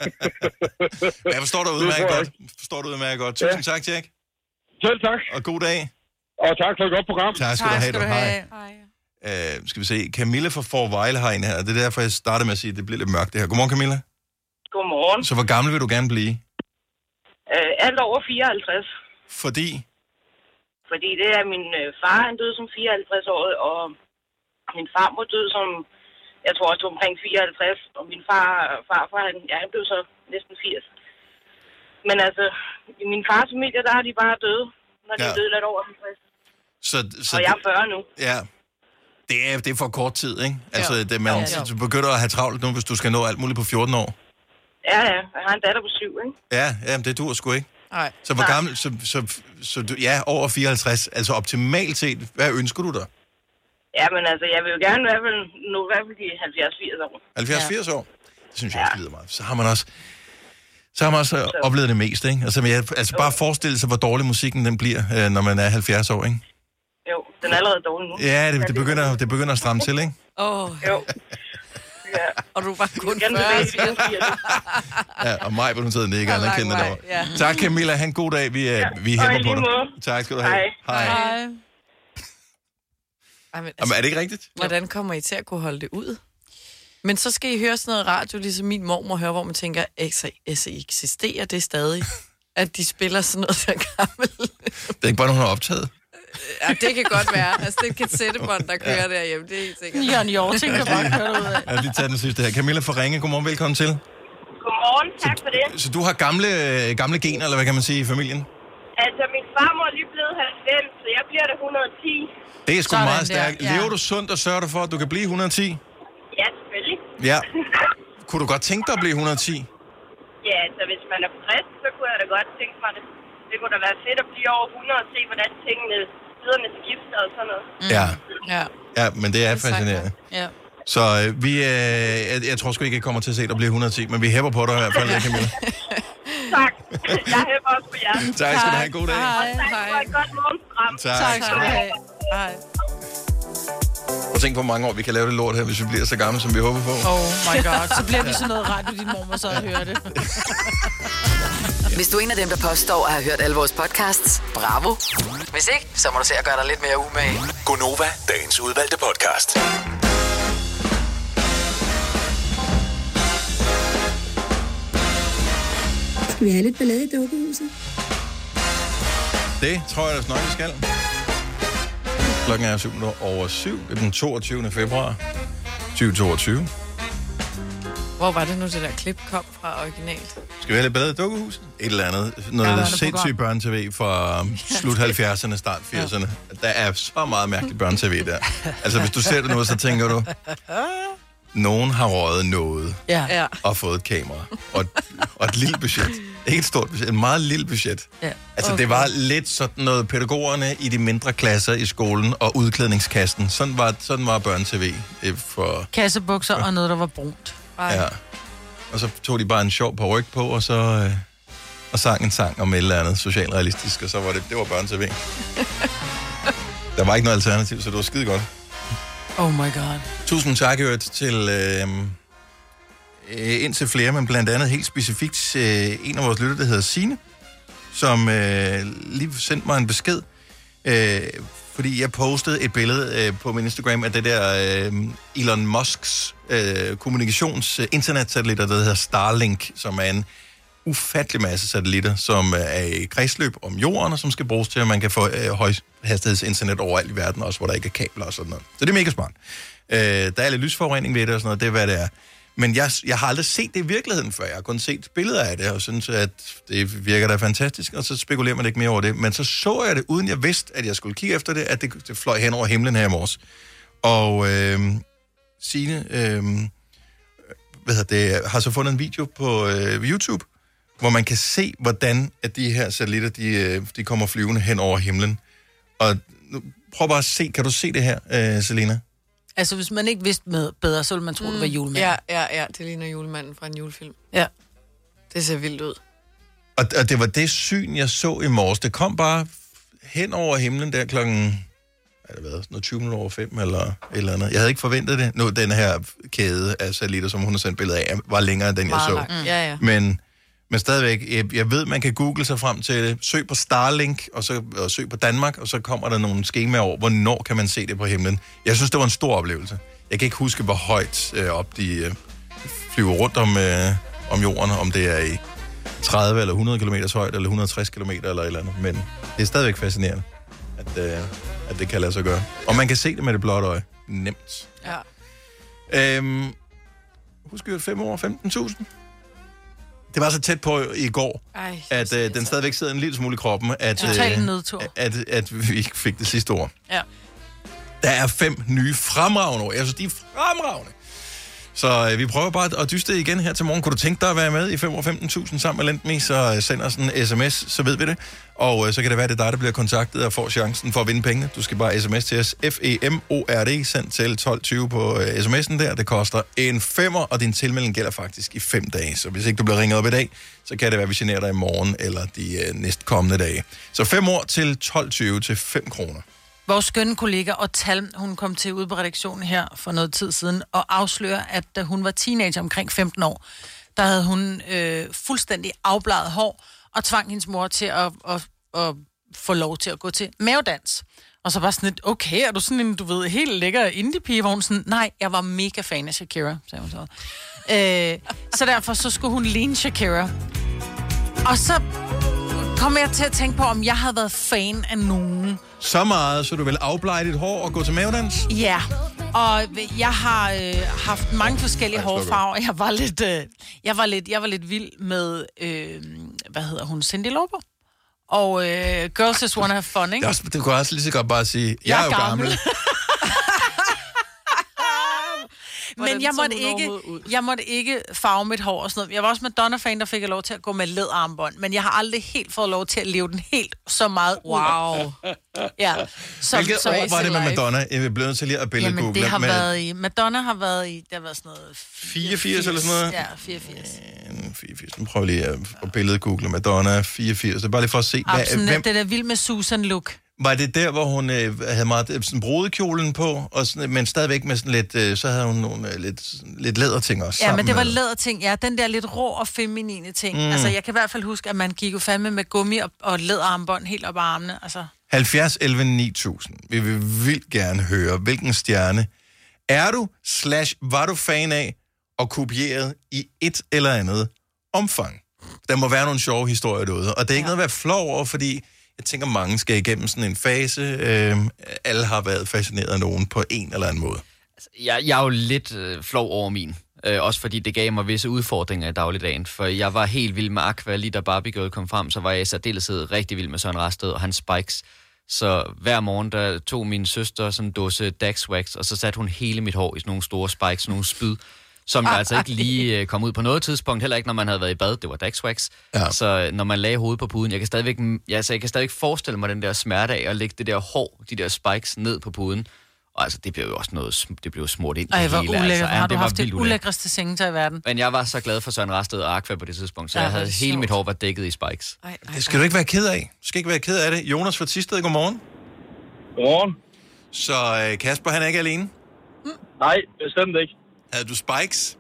Jeg forstår dig udmærket godt. Forstår du udmærket godt. Tusind ja. tak, Jack. Selv tak. Og god dag. Og tak for et godt program. Tak skal tak, du have. Skal du have. Hej. Uh, skal vi se. Camilla fra Forvejle har en her. Det er derfor, jeg starter med at sige, at det bliver lidt mørkt det her. Godmorgen, Camilla. Godmorgen. Så hvor gammel vil du gerne blive? Uh, alt over fireoghalvtreds. Fordi? Fordi det er min uh, far, han døde som fireoghalvtreds år, og min farmor døde som, jeg tror også omkring fireoghalvtreds, og min far, farfar, han, ja, han blev så næsten firs. Men altså, i min fars familie, der er de bare døde, når de ja. er døde lidt over halvtreds. Så, så og jeg er fyrre nu. Ja, det er, det er for kort tid, ikke? Altså, det, man, ja, ja. du begynder at have travlt nu, hvis du skal nå alt muligt på fjorten år. Ja, ja. Jeg har en datter på syv, ikke? Ja, ja, det duer sgu ikke. Nej. Så hvor gammel, så, så, så du, ja, over fireoghalvtreds, altså optimalt set, hvad ønsker du dig? Ja, men altså, jeg vil jo gerne i hvert fald nå i hvert fald de halvfjerds firs år. halvfjerds firs år? Det synes jeg ja. også lyder meget. Så har man også, så har man også så. oplevet det meste, ikke? Altså, jeg, altså bare forestille sig, hvor dårlig musikken den bliver, øh, når man er halvfjerds år, ikke? Jo, den er allerede dårlig nu. Ja, det, det, begynder, det begynder at stramme til, ikke? Åh. Oh. Jo. Ja. Og du var kun fyrre. Ja, og mig på den tid, det ikke anerkender det over. Ja. Tak, Camilla. Ha' en god dag. Vi, ja. vi hæpper på dig. Måde. Tak skal du have. Hej. Hej. Hej. Ej, men, altså, Jamen, er det ikke rigtigt? Hvordan kommer I til at kunne holde det ud? Men så skal I høre sådan noget radio, ligesom min mormor hører, hvor man tænker, altså, eksisterer det stadig, at de spiller sådan noget så gammelt? Det er ikke bare nogen, hun har optaget. Ja, det kan godt være. Altså, det er et kassettebånd, der kører ja. derhjemme, det er helt sikkert. Jørgen Hjorting kan bare køre ud af. Ja, vi tager den sidste her. Camilla fra Ringe, godmorgen, velkommen til. Godmorgen, tak så, for det. Så du har gamle, gamle gener, eller hvad kan man sige, i familien? Altså, min farmor er lige blevet halvfems, så jeg bliver det et hundrede og ti. Det er sgu sådan meget stærkt. Ja. Lever du sundt og sørger du for, at du kan blive et hundrede og ti? Ja, selvfølgelig. Ja. Kunne du godt tænke dig at blive et hundrede og ti? Ja, altså hvis man er frisk, så kunne jeg da godt tænke mig det. det kunne da være fedt at blive over hundrede og se, hvordan tingene, tiderne skifter og sådan noget. Mm. Ja. ja. Ja, men det er fascinerende. Ja. Så øh, vi, øh, jeg, jeg tror sgu ikke, jeg kommer til at se dig blive et hundrede og ti, men vi hæpper på dig i hvert fald, jeg, Camilla. Tak. Jeg hæpper også på jer. Tak, skal du have en god dag. Og tak for et godt morgenprogram. Tak. Tak skal du have. Hej. Og tænk på mange år, vi kan lave det lort her, hvis vi bliver så gamle, som vi håber på. Oh my god, så bliver vi sådan noget radio, din mormor så at høre det. Hvis du er en af dem, der påstår at have hørt alle vores podcasts, bravo. Hvis ikke, så må du se at gøre dig lidt mere umage. Gonova, dagens udvalgte podcast. Skal vi have lidt ballade i dukkehuset? Det tror jeg, der snart vi skal. Klokken er syv over syv. Det er den toogtyvende februar tyve toogtyve. Hvor var det nu, det der klip kom fra originalt? Skal vi have lidt ballade i dukkehuset? Et eller andet. Noget ja, sindssygt børne-tv fra slut halvfjerdserne, start firserne. Der er så meget mærkeligt børne-tv der. Altså, hvis du ser det nu, så tænker du, nogen har røget noget ja. og fået et kamera. Og, og et lille budget. Ikke et stort budget, et meget lille budget. Ja. Altså, det var lidt sådan noget pædagogerne i de mindre klasser i skolen og udklædningskasten. Sådan var, sådan var børne-tv for... Kassebukser og noget, der var brunt. Ja. Og så tog de bare en sjov par ryg på, og så øh, og sang en sang om et eller andet socialrealistisk, og så var det, det var børne-tv. Der var ikke noget alternativ, så det var skide godt. Oh my god. Tusind tak, Hørt, til øh, øh, indtil flere, men blandt andet helt specifikt øh, en af vores lytter, der hedder Signe, som øh, lige sendte mig en besked, øh, fordi jeg postede et billede øh, på min Instagram af det der øh, Elon Musks øh, kommunikations-internetsatellitter, der hedder Starlink, som er en ufattelig masse satellitter, som er i kredsløb om jorden, og som skal bruges til, at man kan få øh, højhastighedsinternet overalt i verden, også hvor der ikke er kabler og sådan noget. Så det er mega smart. Øh, der er lidt lysforurening ved det og sådan noget, det er hvad det er. Men jeg, jeg har aldrig set det i virkeligheden før. Jeg har kun set billeder af det, og synes, at det virker da fantastisk, og så spekulerer man ikke mere over det. Men så så jeg det, uden jeg vidste, at jeg skulle kigge efter det, at det, det fløj hen over himlen her i morges. Og øh, Signe øh, hvad hedder det, har så fundet en video på øh, YouTube, hvor man kan se, hvordan at de her satellitter, de, de kommer flyvende hen over himlen. Og nu, prøv bare at se, kan du se det her, øh, Selena? Altså, hvis man ikke vidste med bedre, så ville man tro, mm. det var julemanden. Ja, ja, ja, det ligner julemanden fra en julefilm. Ja. Det ser vildt ud. Og, og det var det syn, jeg så i morges. Det kom bare hen over himlen der klokken, hvad det været, noget tyve minutter over fem, eller et eller andet. Jeg havde ikke forventet det. Nu, den her kæde af satellitter, som hun har sendt billeder af, var længere end den, jeg så. Mm. Ja, ja. Men, men stadigvæk, jeg, jeg ved, man kan google sig frem til det. Søg på Starlink, og, så, og søg på Danmark, og så kommer der nogle skemaer over, hvornår kan man se det på himlen. Jeg synes, det var en stor oplevelse. Jeg kan ikke huske, hvor højt øh, op de øh, flyver rundt om, øh, om jorden, om det er i tredive eller hundrede kilometer højt, eller et hundrede og tres kilometer eller et eller andet. Men det er stadigvæk fascinerende, at, øh, at det kan lade sig gøre. Og man kan se det med det blotte øje. Nemt. Ja. Øhm, husk jo, fem år, femten tusind. Det var så tæt på i går, Ej, at øh, den stadigvæk sidder en lille smule i kroppen, at, Total øh, nedtur. at, at, at vi ikke fik det sidste ord. Ja. Der er fem nye fremragende ord. Jeg synes, de er fremragende. Så øh, vi prøver bare at dyste igen her til morgen. Kunne du tænke dig at være med i fem år femten tusind sammen med Lendme, så øh, send os en sms, så ved vi det. Og øh, så kan det være, det er dig, der bliver kontaktet og får chancen for at vinde pengene. Du skal bare sms til os. F E M O R D, sendt til tolv tyve på øh, sms'en der. Det koster en femmer, og din tilmelding gælder faktisk i fem dage. Så hvis ikke du bliver ringet op i dag, så kan det være, at vi generer dig i morgen eller de øh, næste kommende dage. Så fem år til tolv tyve til fem kroner. Vores skønne kollega og Tal, hun kom til ude på redaktionen her for noget tid siden og afslører, at da hun var teenager omkring femten år, der havde hun øh, fuldstændig afbladet hår og tvang hendes mor til at, at, at få lov til at gå til mavedans. Og så var sådan lidt, okay, er du sådan en, du ved, helt lækker indie-pige, hvor hun sådan, nej, jeg var mega fan af Shakira, sagde hun så. Øh, så derfor så skulle hun ligne Shakira. Og så kom jeg til at tænke på, om jeg havde været fan af nogen. Så meget, så du vil afblege dit hår og gå til mavedans? Ja, og jeg har øh, haft mange forskellige Ej, hårfarver. Jeg var lidt, øh, jeg var lidt, jeg var lidt vild med, øh, hvad hedder hun, Cyndi Lauper. Og øh, Girls Just Wanna Have Fun, ikke? Det, det kunne også lige så godt bare sige, jeg, jeg er jo gammel. gammel. Men jeg måtte, ikke, jeg måtte ikke farve mit hår og sådan noget. Jeg var også Madonna-fan, der fik jeg lov til at gå med læderarmbånd, men jeg har aldrig helt fået lov til at leve den helt så meget ud. Wow. Ja. Som, Hvilket som år var det med Madonna? Jeg er blevet til lige at billedgoogle. Jamen, det har med... været i... Madonna har været i... Det har været sådan noget... fireogfirs eller sådan noget? Ja, fireogfirs. fireogfirs. Nu prøver jeg lige at billedgoogle Madonna fireogfirs. Det er bare lige for at se... Hvad, sådan, hvem... Det der vild med Susan look. Var det der, hvor hun øh, havde meget sådan brudekjolen på, og sådan, men stadigvæk med sådan lidt, øh, så havde hun nogle øh, lidt, lidt læderting også. Ja, men det var med... læderting, ja. Den der lidt rå og feminine ting. Mm. Altså, jeg kan i hvert fald huske, at man gik jo fandme med gummi og, og læderarmbånd helt op ad armene. Altså. halvfjerds elleve ni tusind. Vi vil vildt gerne høre, hvilken stjerne er du, slash, var du fan af, og kopieret i et eller andet omfang. Der må være nogle sjove historier derude, og det er ikke ja. noget at være flov over, fordi jeg tænker, mange skal igennem sådan en fase. Øh, alle har været fascineret af nogen på en eller anden måde. Altså, jeg, jeg er jo lidt øh, flov over min. Øh, også fordi det gav mig visse udfordringer i dagligdagen. For jeg var helt vild med Aqua. Lige da Barbie Girl kom frem, så var jeg i særdeleshed rigtig vild med Søren Rasted og hans spikes. Så hver morgen, der tog min søster sådan en dåse Dax Wax, og så satte hun hele mit hår i sådan nogle store spikes, nogle spyd, som jeg altså ikke lige øh, kom ud på noget tidspunkt, heller ikke når man havde været i bad, det var Dax Wax. Ja. Så når man lagde hovedet på puden, jeg kan stadigvæk, ja, altså, jeg kan stadigvæk forestille mig den der smerte af at lægge det der hår, de der spikes ned på puden. Og altså, det blev jo også noget, det blev smurt ind i hele. Ej, hvor ulækkert. Altså, har du haft det ulækreste sengetøj i verden? Men jeg var så glad for Søren Rasted og Aqua på det tidspunkt, så ja, jeg havde hele mit hår var dækket i spikes. Ej, ej, det skal du ikke være ked af. Du skal ikke være ked af det. Jonas fra Thisted, godmorgen. Godmorgen. Så øh, Kasper, han er ikke alene? Mm. Nej, bestemt ikke. Havde du spikes?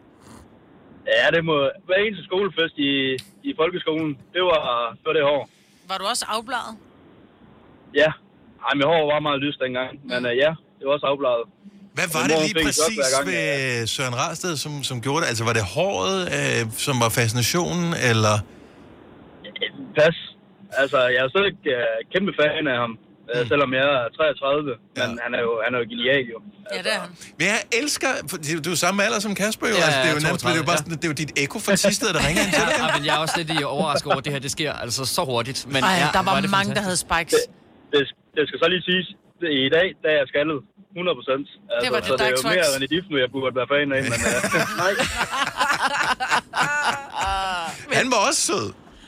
Ja, det må hver eneste skolefest i, i folkeskolen. Det var, det var det hår. Var du også afbladet? Ja. Ej, mit hår var meget lys dengang. Men uh, ja, det var også afbladet. Hvad var det lige præcis gang, ved ja. Søren Rasted, som, som gjorde det? Altså, var det håret, øh, som var fascinationen, eller? Pas. Altså, jeg er stadig uh, kæmpe fan af ham. Mm. Selvom jeg er treogtredive, ja. Men han er jo, han er jo genial, jo. Ja, det er han. Men jeg elsker... Du er samme alder som Kasper, jo. Ja, altså, det er jo nærmest, det er jo bare sådan, det er jo dit ekko fra Thisted, der ringer ind til dig. Ja, men jeg er også lidt overrasket over, at det her det sker altså så hurtigt. Men Ej, ja, der var, var mange, fantastisk. Der havde spikes. Det, det, det skal så lige siges, i dag, der er jeg skaldet hundrede procent. Altså, det var det, så det er jo mere end i Difnu, jeg burde være fan af, men uh, nej. Han var også sød.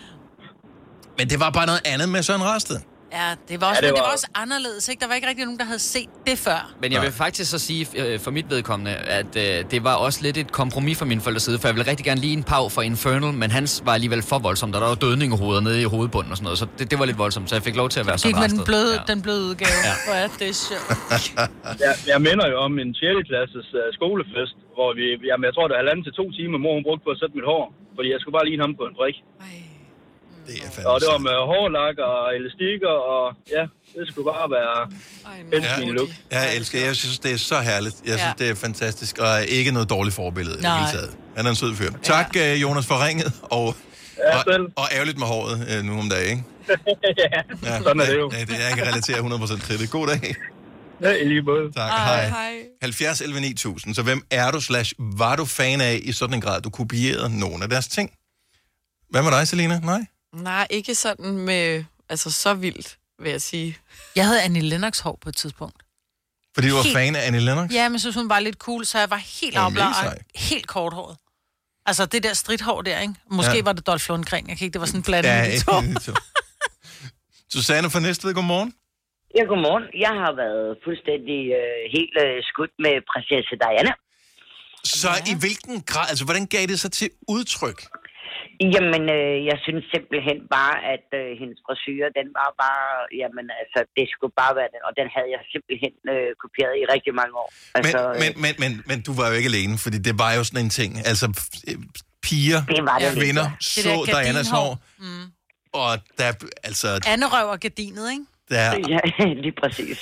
Men det var bare noget andet med Søren Rasted. Ja, det var også, ja, det var... det var også anderledes, ikke? Der var ikke rigtig nogen, der havde set det før. Men jeg vil faktisk så sige, øh, for mit vedkommende, at øh, det var også lidt et kompromis fra min forældres side, for jeg ville rigtig gerne lige en pav for Infernal, men hans var alligevel for voldsomt, og der var dødning i hovedet nede i hovedbunden og sådan noget, så det, det var lidt voldsomt, så jeg fik lov til at være sådan rastet. Gik med den bløde, ja. den bløde udgave. Ja. Hvor er det sjovt. jeg, jeg minder jo om en sjette klasses uh, skolefest, hvor vi, jamen, jeg tror, det er halvanden til to timer, mor hun brugte på at sætte mit hår, fordi jeg skulle bare ligne ham på en brik. Det er og det var med hårlak og elastikker, og ja, det skulle bare være helst min look. Jeg elsker, jeg synes, det er så herligt. Jeg synes, ja. det er fantastisk, og ikke noget dårligt forbillede i det hele taget. Han er en sød fyr. Ja. Tak, Jonas, for ringet, og, ja, og, og ærgerligt med håret nu om dagen, ikke? ja, ja, sådan er det jo. Ja, det, jeg kan relatere hundrede procent til det. God dag. Ja, i lige måde. Tak, hej. hej. halvfjerds elleve ni tusind. Så hvem er du, slash, var du fan af i sådan en grad, du kopierede nogle af deres ting? Hvad med dig, Selina? Nej? Nej, ikke sådan med, altså så vildt, vil jeg sige. Jeg havde Annie Lennox hår på et tidspunkt. Fordi du var helt... fan af Annie Lennox? Ja, men jeg synes, hun var lidt cool, så jeg var helt afbladet og helt korthåret. Altså det der stridthår der, ikke? Måske ja. var det Dolph Lundgren, jeg kan ikke, det var sådan en blanding ja, af de to. Susanne fra Næstved, godmorgen. Ja, godmorgen. Jeg har været fuldstændig øh, helt øh, skudt med prinsesse Diana. Så ja. i hvilken grad, altså hvordan gav det sig til udtryk? Jamen, øh, jeg synes simpelthen bare, at øh, hendes frisyre, den var bare, jamen altså, det skulle bare være den, og den havde jeg simpelthen øh, kopieret i rigtig mange år. Altså, men, men, men, men, men du var jo ikke alene, fordi det var jo sådan en ting, altså piger, kvinder, så Dianas hår, mm. og der, altså... Anderøv og gardinet, ikke? Der, ja, lige præcis.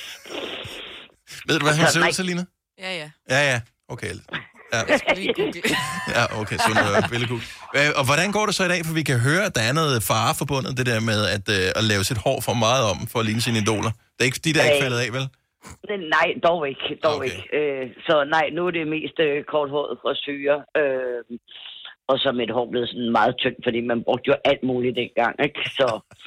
Ved du, hvad hun ser ud, Selina? Ja, ja. Ja, ja, okay. Ja. ja, okay, så nu er billedkug. Og hvordan går det så i dag? For vi kan høre, at der er noget fare forbundet, det der med at, øh, at lave sit hår for meget om, for at ligne sine idoler. Det er ikke, de der er ikke faldet af, vel? Nej, dog ikke, dog okay. ikke. Øh, så nej, nu er det mest øh, korthåret frisyre. Øh, og så er mit hår blevet sådan meget tyndt, fordi man brugte jo alt muligt dengang, ikke? Så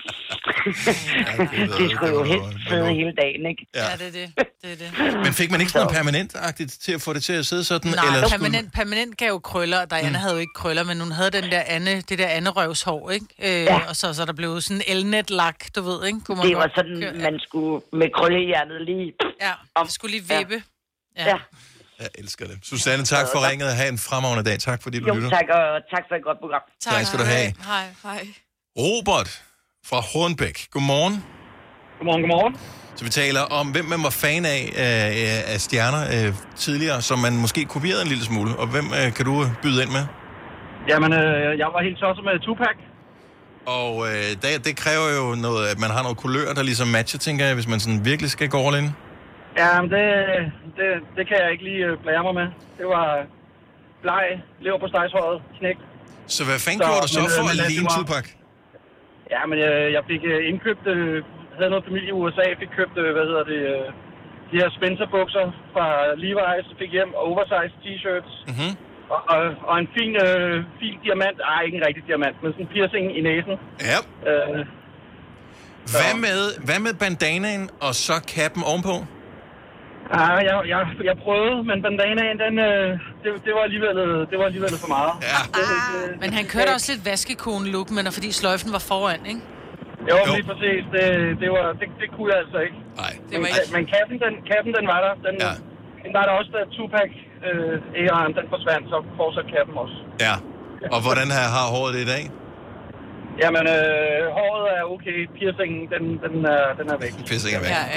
det skulle jo helst sidde hele dagen, ikke? Ja, det er det. det, er det. Men fik man ikke sådan noget permanent-agtigt til at få det til at sidde sådan? Nej, eller permanent, skulle... permanent gav jo krøller, og Diana mm. havde jo ikke krøller, men hun havde den der Anne, det der anderøvshår, ikke? Øh, ja. Og så, så der blev sådan elnet-lak, du ved, ikke? Kunne man det var godt sådan, køre... man skulle med krøllehjernet lige... Ja, det skulle lige vippe. Ja. ja. Jeg elsker det. Susanne, tak for ringet, og have en fremragende dag. Tak fordi du jo, lytter. tak, og tak for et godt program. Tak, tak skal du have. Hej, hej. Robert fra Hornbæk. Godmorgen. Godmorgen, godmorgen. Så vi taler om, hvem man var fan af, af, af stjerner øh, tidligere, som man måske kopierede en lille smule. Og hvem øh, kan du byde ind med? Jamen, øh, jeg var helt tosset med Tupac. Og øh, det, det kræver jo noget, at man har noget kulør, der ligesom matcher, tænker jeg, hvis man sådan virkelig skal gå all in. Ja, men det, det, det kan jeg ikke lige blære mig med. Det var bleg, lever på stejshåret, knæk. Så hvad fanden gjorde du så men, for at ligne Tupac? Ja, men jeg, jeg fik indkøbt, havde noget familie i U S A, fik købt, hvad hedder det, de her Spencer-bukser fra Levi's, fik hjem oversized t-shirts. Mm-hmm. Og, og, og en fin, øh, fin diamant, ej ikke en rigtig diamant, men sådan en piercing i næsen. Ja. Øh, hvad, med, hvad med bandanaen og så kappen ovenpå? Ja, jeg, jeg, jeg prøvede, men bandanaen, den, øh, det, det, var alligevel, det var alligevel for meget. Ja. Det, det, men han kørte også lidt vaskekone-look, men fordi sløjfen var foran, ikke? Jo, jo. Lige præcis. Det, det, var, det, det kunne jeg altså ikke. Nej. Men, men kappen, den, kappen, den var der. Den, ja. den var der også, da Tupac øh, æren, den forsvandt, så fortsatte kappen også. Ja. Og hvordan har, har håret det i dag? Jamen, øh, håret er okay. Piercingen, den, den, er, den er væk. Piercingen er væk. Ja, ja.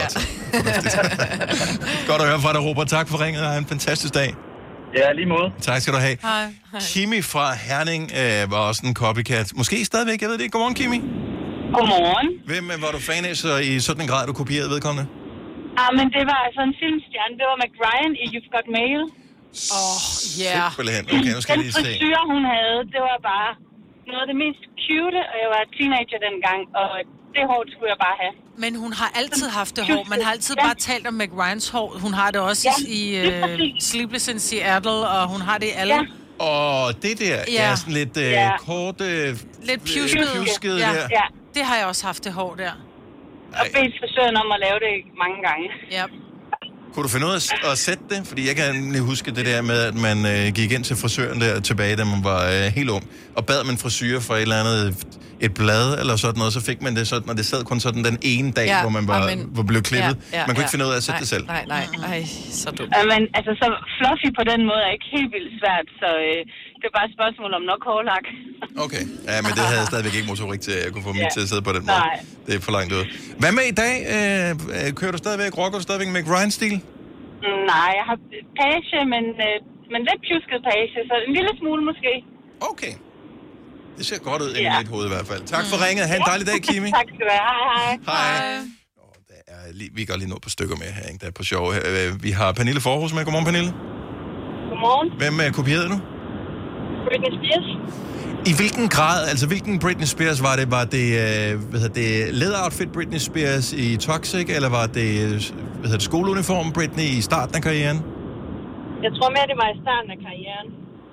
Godt at høre fra dig, Robert. Tak for ringet. Ha' en fantastisk dag. Ja, lige måde. Tak skal du have. Hej. Hej. Kimi fra Herning øh, var også en copycat. Måske stadigvæk, jeg ved det ikke. Godmorgen, Kimi. Godmorgen. Hvem var du fan af, så i sådan en grad, du kopierede vedkommende? Ah, men det var altså en filmstjerne. Det var Meg Ryan i You've Got Mail. Åh, oh, ja. Yeah. Simpelthen. Okay, nu skal jeg lige se. Den frisyr, hun havde, det var bare noget af det mest cute, og jeg var teenager dengang, og det hår det skulle jeg bare have. Men hun har altid haft det hår. Man har altid ja. bare talt om Meg Ryans hår. Hun har det også ja, i uh, Sleepless in Seattle, og hun har det i alle... Ja. Og det der ja. er sådan lidt uh, ja. kort... Uh, lidt pjusket. pjusket ja. der. Ja. Det har jeg også haft, det hår der. Og bedt frisøren om at lave det mange gange. Ja. Kunne du finde ud af at sætte det? Fordi jeg kan lige huske det der med, at man øh, gik ind til frisøren der tilbage, da man var øh, helt ung, og bad man frisyrer for et eller andet, et blad eller sådan noget, så fik man det sådan, og det sad kun sådan den ene dag, ja, hvor man var, amen. var blevet klippet. Ja, ja, man kunne ja. ikke finde ud af at sætte nej, det selv. Nej, nej, nej, så dumt. Ja, men altså, så fluffy på den måde er ikke helt vildt svært, så øh, det er bare et spørgsmål om nok hårlak. Okay, ja, men det havde jeg stadigvæk ikke motorik til, at jeg kunne få ja. mit til at sidde på den måde. Nej. Det er for langt ud. Hvad med i dag? Øh, kører du stadigvæk, rocker du stadigvæk med Ryan-stil? Nej, jeg har page, men, øh, men lidt pjusket page, så en lille smule måske. Okay. Det ser godt ud ja. i mit hoved i hvert fald. Tak for ringet. Ha' en dejlig dag, Kimi. Tak skal du have. Hej, hej. Hej. Oh, der er lige, vi går lige nå på stykker med her, ikke? Der er på sjov. Vi har Pernille Forhus med. Godmorgen, Pernille. Godmorgen. Hvem uh, kopierede du? Britney Spears. I hvilken grad, altså hvilken Britney Spears var det? Var det, øh, hvad hedder det, læderoutfit Britney Spears i Toxic, eller var det, hvad hedder det, skoleuniform Britney i starten af karrieren? Jeg tror mere, det var i starten af karrieren.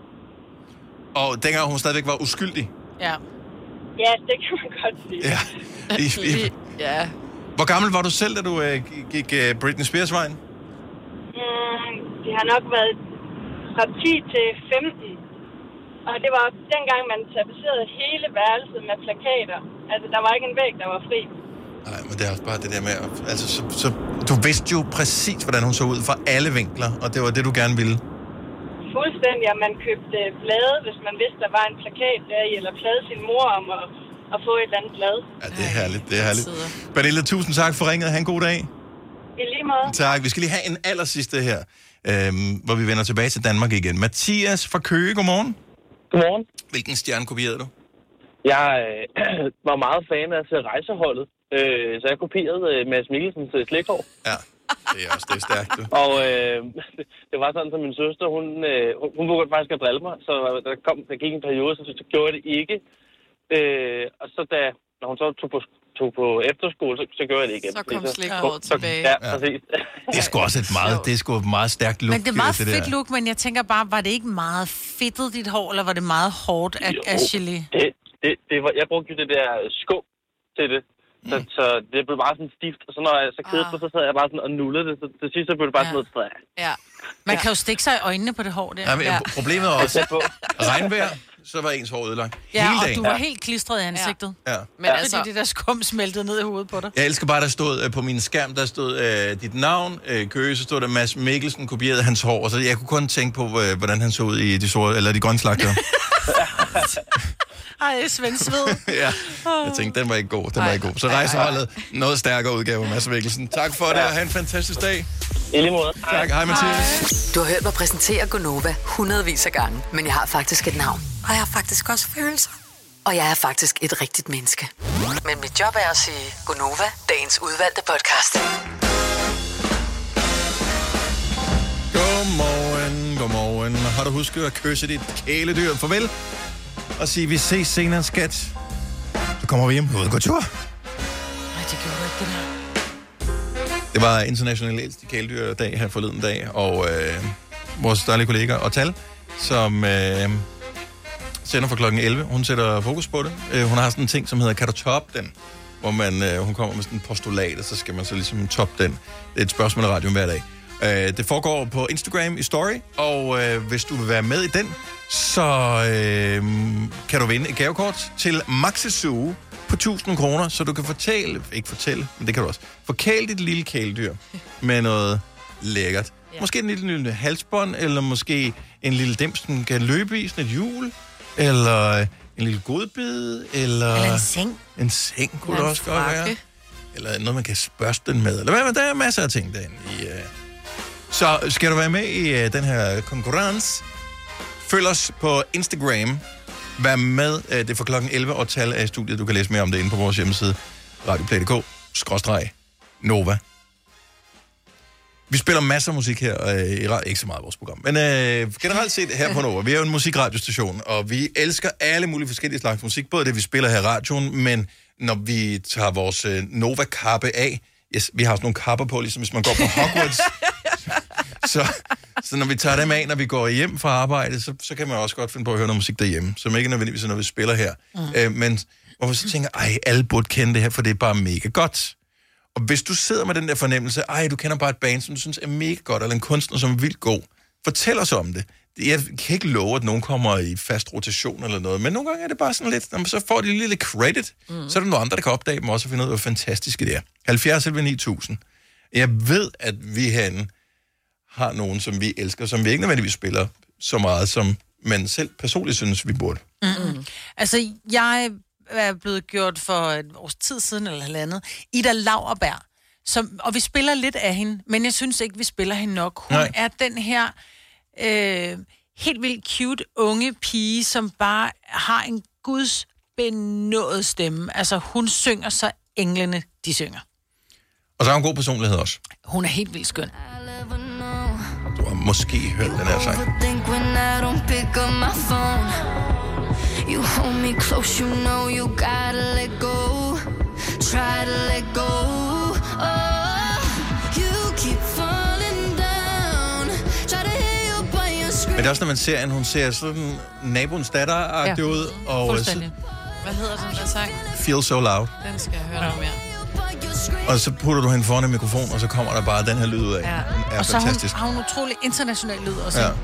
Og dengang hun stadigvæk var uskyldig? Ja. Ja, det kan man godt sige. Ja. I, i, ja. Hvor gammel var du selv, da du øh, gik øh, Britney Spears-vejen? Mm, det har nok været fra ti til femten. Og det var dengang, man tapecerede hele værelset med plakater. Altså, der var ikke en væg, der var fri. Nej, men det er også bare det der med... Altså, så, så, du vidste jo præcis, hvordan hun så ud fra alle vinkler, og det var det, du gerne ville. Fuldstændig, at man købte blade, hvis man vidste, der var en plakat der i, eller plade sin mor om at, at få et eller andet blad. Ja, det er herligt, det er herligt. Pernille, tusind tak for ringet. Ha' en god dag. I lige måde. Tak. Vi skal lige have en allersidste her, øhm, hvor vi vender tilbage til Danmark igen. Mathias fra Køge, godmorgen. Godmorgen. Hvilken stjerne kopierede du? Jeg øh, var meget fan af rejseholdet, øh, så jeg kopierede øh, Mads Mikkelsens øh, slægthår. Ja, det er også det er stærkt. Du. Og øh, det var sådan, at min søster, hun, øh, hun begyndte faktisk at drille mig, så der, kom, der gik en periode, så, så gjorde jeg det ikke. Øh, og så da når hun så tog på, tog på efterskole, så, så gjorde jeg det igen. Så kom slikåret så, tilbage. Ja, præcis. Det er sgu også et meget, det er sgu et meget stærkt look. Men det er meget det fedt der. look, men jeg tænker bare, var det ikke meget fedtet dit hår, eller var det meget hårdt af, af gelé? Det, det, det var, jeg brugte jo det der skum til det. Så, mm. så det blev bare sådan stift, og så når jeg så kedede ah. så sad jeg bare sådan og nullede det. Så til sidst så blev det bare ja. sådan noget. Ja. Man kan jo stikke sig i øjnene på det hår der. Ja, men ja. Problemet er også, regnvejr, så var ens hår ødelagt. Ja, hele og dagen. du var helt klistret i ansigtet. Ja. Ja. Men ja. Altså, fordi det der skum smeltede ned i hovedet på dig. Jeg elsker bare, der stod øh, på min skærm, der stod øh, dit navn, øh, Køge, så stod der Mads Mikkelsen, kopierede hans hår, og så jeg kunne kun tænke på, øh, hvordan han så ud i de sorte, eller de grønne slagter. Ej, Svend Sved. Ja, jeg tænkte, den var ikke god, den var ikke god. Så rejseholdet, noget stærkere udgave, Mads Mikkelsen. Tak for det, og have en fantastisk dag. I lige måde. Tak, hej Mathias. Du har hørt mig præsentere Gonova hundredvis af gange, men jeg har faktisk et navn. Og jeg har faktisk også følelser. Og jeg er faktisk et rigtigt menneske. Men mit job er at sige Gonova, dagens udvalgte podcast. Godmorgen, godmorgen. Har du husket at kysse dit kæledyr farvel? Og sige, vi ses senere, skat. Så kommer vi hjem ud og går tur. Nej, det gjorde ikke det der. Det var international ældste kæledyrdag her forleden dag, og øh, vores dejlige kollega Otal, som øh, sender fra klokken elleve. Hun sætter fokus på det. Øh, hun har sådan en ting, som hedder, kan du toppe den? Hvor man, øh, hun kommer med sådan en postulat, og så skal man så ligesom toppe den. Det er et spørgsmål i radioen hver dag. Øh, det foregår på Instagram i Story, og øh, hvis du vil være med i den, så øh, kan du vinde et gavekort til Maxi Zoo på tusind kroner, så du kan fortælle, ikke fortælle, men det kan du også, forkæle dit lille kæledyr med noget lækkert. Ja. Måske en lille, lille halsbånd, eller måske en lille dims, den kan løbe i, sådan et hjul, eller en lille godbid, eller... Eller en seng. En seng kunne det også godt være. Eller noget, man kan spørste den med, eller hvad, der er masser af ting derinde i... Uh... Så skal du være med i uh, den her konkurrence, følg os på Instagram. Vær med. Det er for klokken elleve, og tal af studiet. Du kan læse mere om det inde på vores hjemmeside. radioplay punktum d k skråstreg Nova. Vi spiller masser af musik her. Øh, ikke så meget af vores program. Men øh, generelt set her på Nova. Vi er jo en musikradiostation, og vi elsker alle mulige forskellige slags musik. Både det, vi spiller her i radioen, men når vi tager vores øh, Nova-kappe af. Yes, vi har sådan nogle kapper på, ligesom hvis man går på Hogwarts. Så, så når vi tager dem af, når vi går hjem fra arbejde, så, så kan man også godt finde på at høre noget musik derhjemme, som ikke nødvendigvis er noget, vi spiller her. Mm. Øh, men hvor man så tænker, ej, alle burde kende det her, for det er bare mega godt. Og hvis du sidder med den der fornemmelse, ej, du kender bare et band, som du synes er mega godt, eller en kunstner, som er vildt god, fortæl os om det. Jeg kan ikke love, at nogen kommer i fast rotation eller noget, men nogle gange er det bare sådan lidt, når man så får de lille, lille credit, mm. så er der nogle andre, der kan opdage dem også og finde ud af, hvor fantastiske det er. halvfjerds elleve ni tusind. Jeg ved, at vi herinde har nogen, som vi elsker, som vi ikke nødvendigvis spiller så meget, som man selv personligt synes, vi burde. Mm-hmm. Altså, jeg er blevet gjort for et års tid siden, eller halvandet, Ida Lauerberg, som, og vi spiller lidt af hende, men jeg synes ikke, vi spiller hende nok. Hun Nej. er den her øh, helt vildt cute unge pige, som bare har en guds benådet stemme. Altså, hun synger, så englene, de synger. Og så har hun god personlighed også. Hun er helt vildt skøn. Du har måske hørt den her sang. You hold me close, you know you gotta let go. Try to let go. Oh, you keep falling down. Try to hear you by your scream. Men det er også, når man ser, at hun ser sådan naboens datter-agtig ja. ud. Og fuldstændig. Hvad hedder den der sang? Feel So Loud. Den skal jeg høre noget mere. Og så putter du hende foran en mikrofon, og så kommer der bare den her lyd ud af. Ja. Den er og så fantastisk. har hun, har hun utrolig international lyd også. Ja.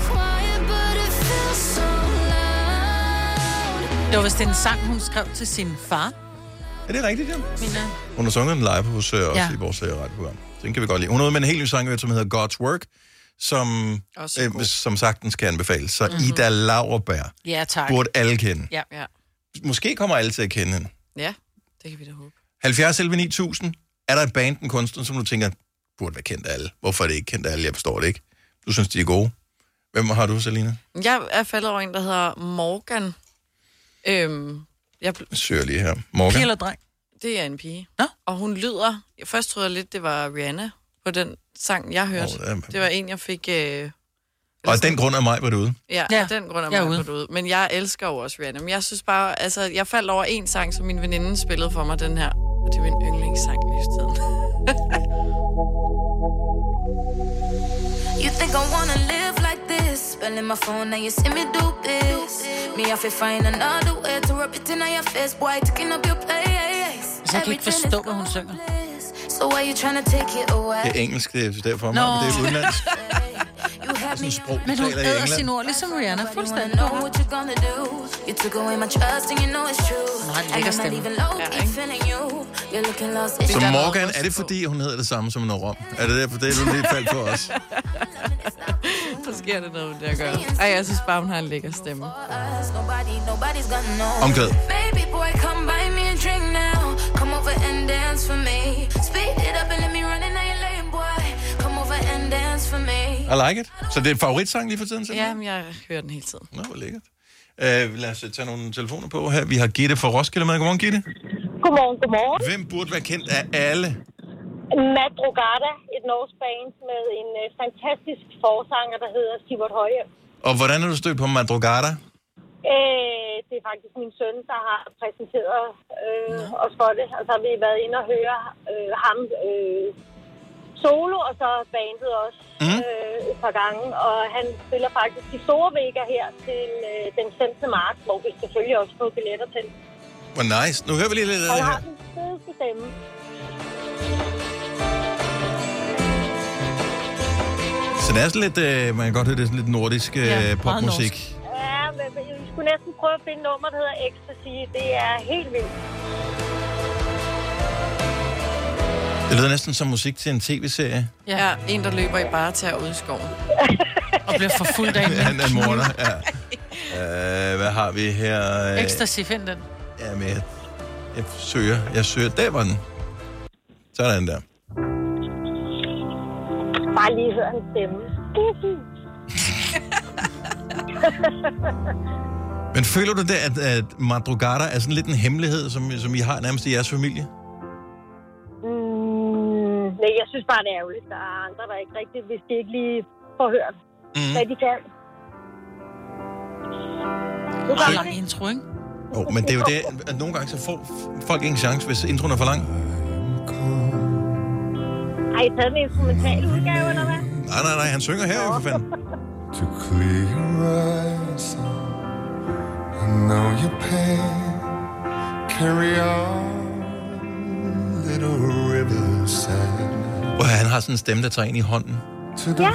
Det var vist en sang, hun skrev til sin far. Er det rigtigt, ja? Mina. Hun har sunget den live hos øh, også ja. i vores øh, radioprogram. Den kan vi godt lide. Hun har med en helt ny sang, som hedder God's Work, som, øh, som sagtens kan anbefales. Så mm-hmm. Ida Lauerberg ja, tak. burde alle kende. Ja, ja. Måske kommer alle til at kende hende. Ja, det kan vi da håbe. halvfjerds elleve ni tusind. Er der et band, en kunstner, som du tænker, burde være kendt af alle? Hvorfor er det ikke kendt af alle? Jeg forstår det ikke. Du synes, de er gode. Hvem har du, Selina? Jeg er faldet over en, der hedder Morgan. Øhm, jeg bl- Søger lige her. Morgan? Pige eller dreng? Det er en pige. Nå? Og hun lyder... Først troede jeg lidt, det var Rihanna på den sang, jeg hørte. Oh, det, det var en, jeg fik øh, Og af den grund er mig, var du ude. Ja, ja, af den grund er jeg er mig ude. på ude. Men jeg elsker jo også Rihanna. Men jeg synes bare, altså, jeg faldt over en sang, som min veninde spillede for mig, den her. Og det er min yndlingssang lige i tiden. You think I wanna live like this? Spelling my phone and you see me do this. Me have to find another way to rub it in on your face, boy, taking up your place. Så jeg kan ikke forstå, hvad hun synger. So why you trying to take it away? Det er engelsk, det er derfor mig, men det er udenlandsk. Sådan sprog, Men hun taler i æder England. sin ord, ligesom Rihanna, fuldstændig. Know what you gonna do? You took away my trust and you know it's true. Nej, det lækker stemme. Så Morgan, er det fordi, hun hedder det samme som Norom? Er det derfor, det er lidt faldt for os? Så sker det noget med det at gøre. Ej, jeg synes bare, hun har en lækker stemme. Omkvæd. Baby boy, come buy me a drink now. Come over and dance for me. Speed it up and let me run in on your lane, boy. Come over and dance for me. I like it. Så det er en favoritsang lige for tiden? Ja, men jeg hører den hele tiden. Nå, hvor lækkert. Uh, lad os tage nogle telefoner på her. Vi har Gitte fra Roskilde med. Godmorgen, Gitte. Godmorgen, godmorgen. Hvem burde være kendt af alle? Madrugada, et norsk band med en uh, fantastisk forsanger, der hedder Sivert Høje. Og hvordan er du stødt på Madrugada? Øh, det er faktisk min søn, der har præsenteret øh, os for det. Og så har vi været inde og høre øh, ham øh, solo, og så bandet også mm. øh, et par gange. Og han spiller faktisk de store Vega her til øh, den femte marts, hvor vi selvfølgelig også får billetter til. Hvor nice. Nu hører vi lige lidt af og det her. her. Og har den fedeste stemme. Så det er sådan lidt, øh, man kan godt høre, det er sådan lidt nordisk øh, Ja, popmusik. Ja, men vi skulle næsten prøve at finde et nummer, der hedder Ecstasy. Det er helt vildt. Det lyder næsten som musik til en tv-serie. Ja, en, der løber i bare tager ud i skoven. Og bliver forfulgt af en Han er en morder, ja. Uh, hvad har vi her? Uh, Ecstasy, find den. Ja, men jeg, jeg søger. Jeg søger. Der var den. Sådan der. Bare lige høre hans stemme. Men føler du det, at, at Madrugada er sådan lidt en hemmelighed, som, som I har nærmest i jeres familie? Mm, nej, jeg synes bare, det er ærgerligt. Der er andre, der ikke rigtigt, hvis de ikke lige får hørt, mm. hvad de kan. Nu går lang intro, ikke? Jo, oh, men det er jo det, at nogle gange så får folk ikke en chance, hvis introen er for lang. Har I taget en instrumental udgave, eller hvad? Nej, nej, nej, han synger her jo for fanden. To clear your eyes, I know your pain. Carry on, little river sand. Og han har sådan en stemme, der tager ind i hånden. Ja. Den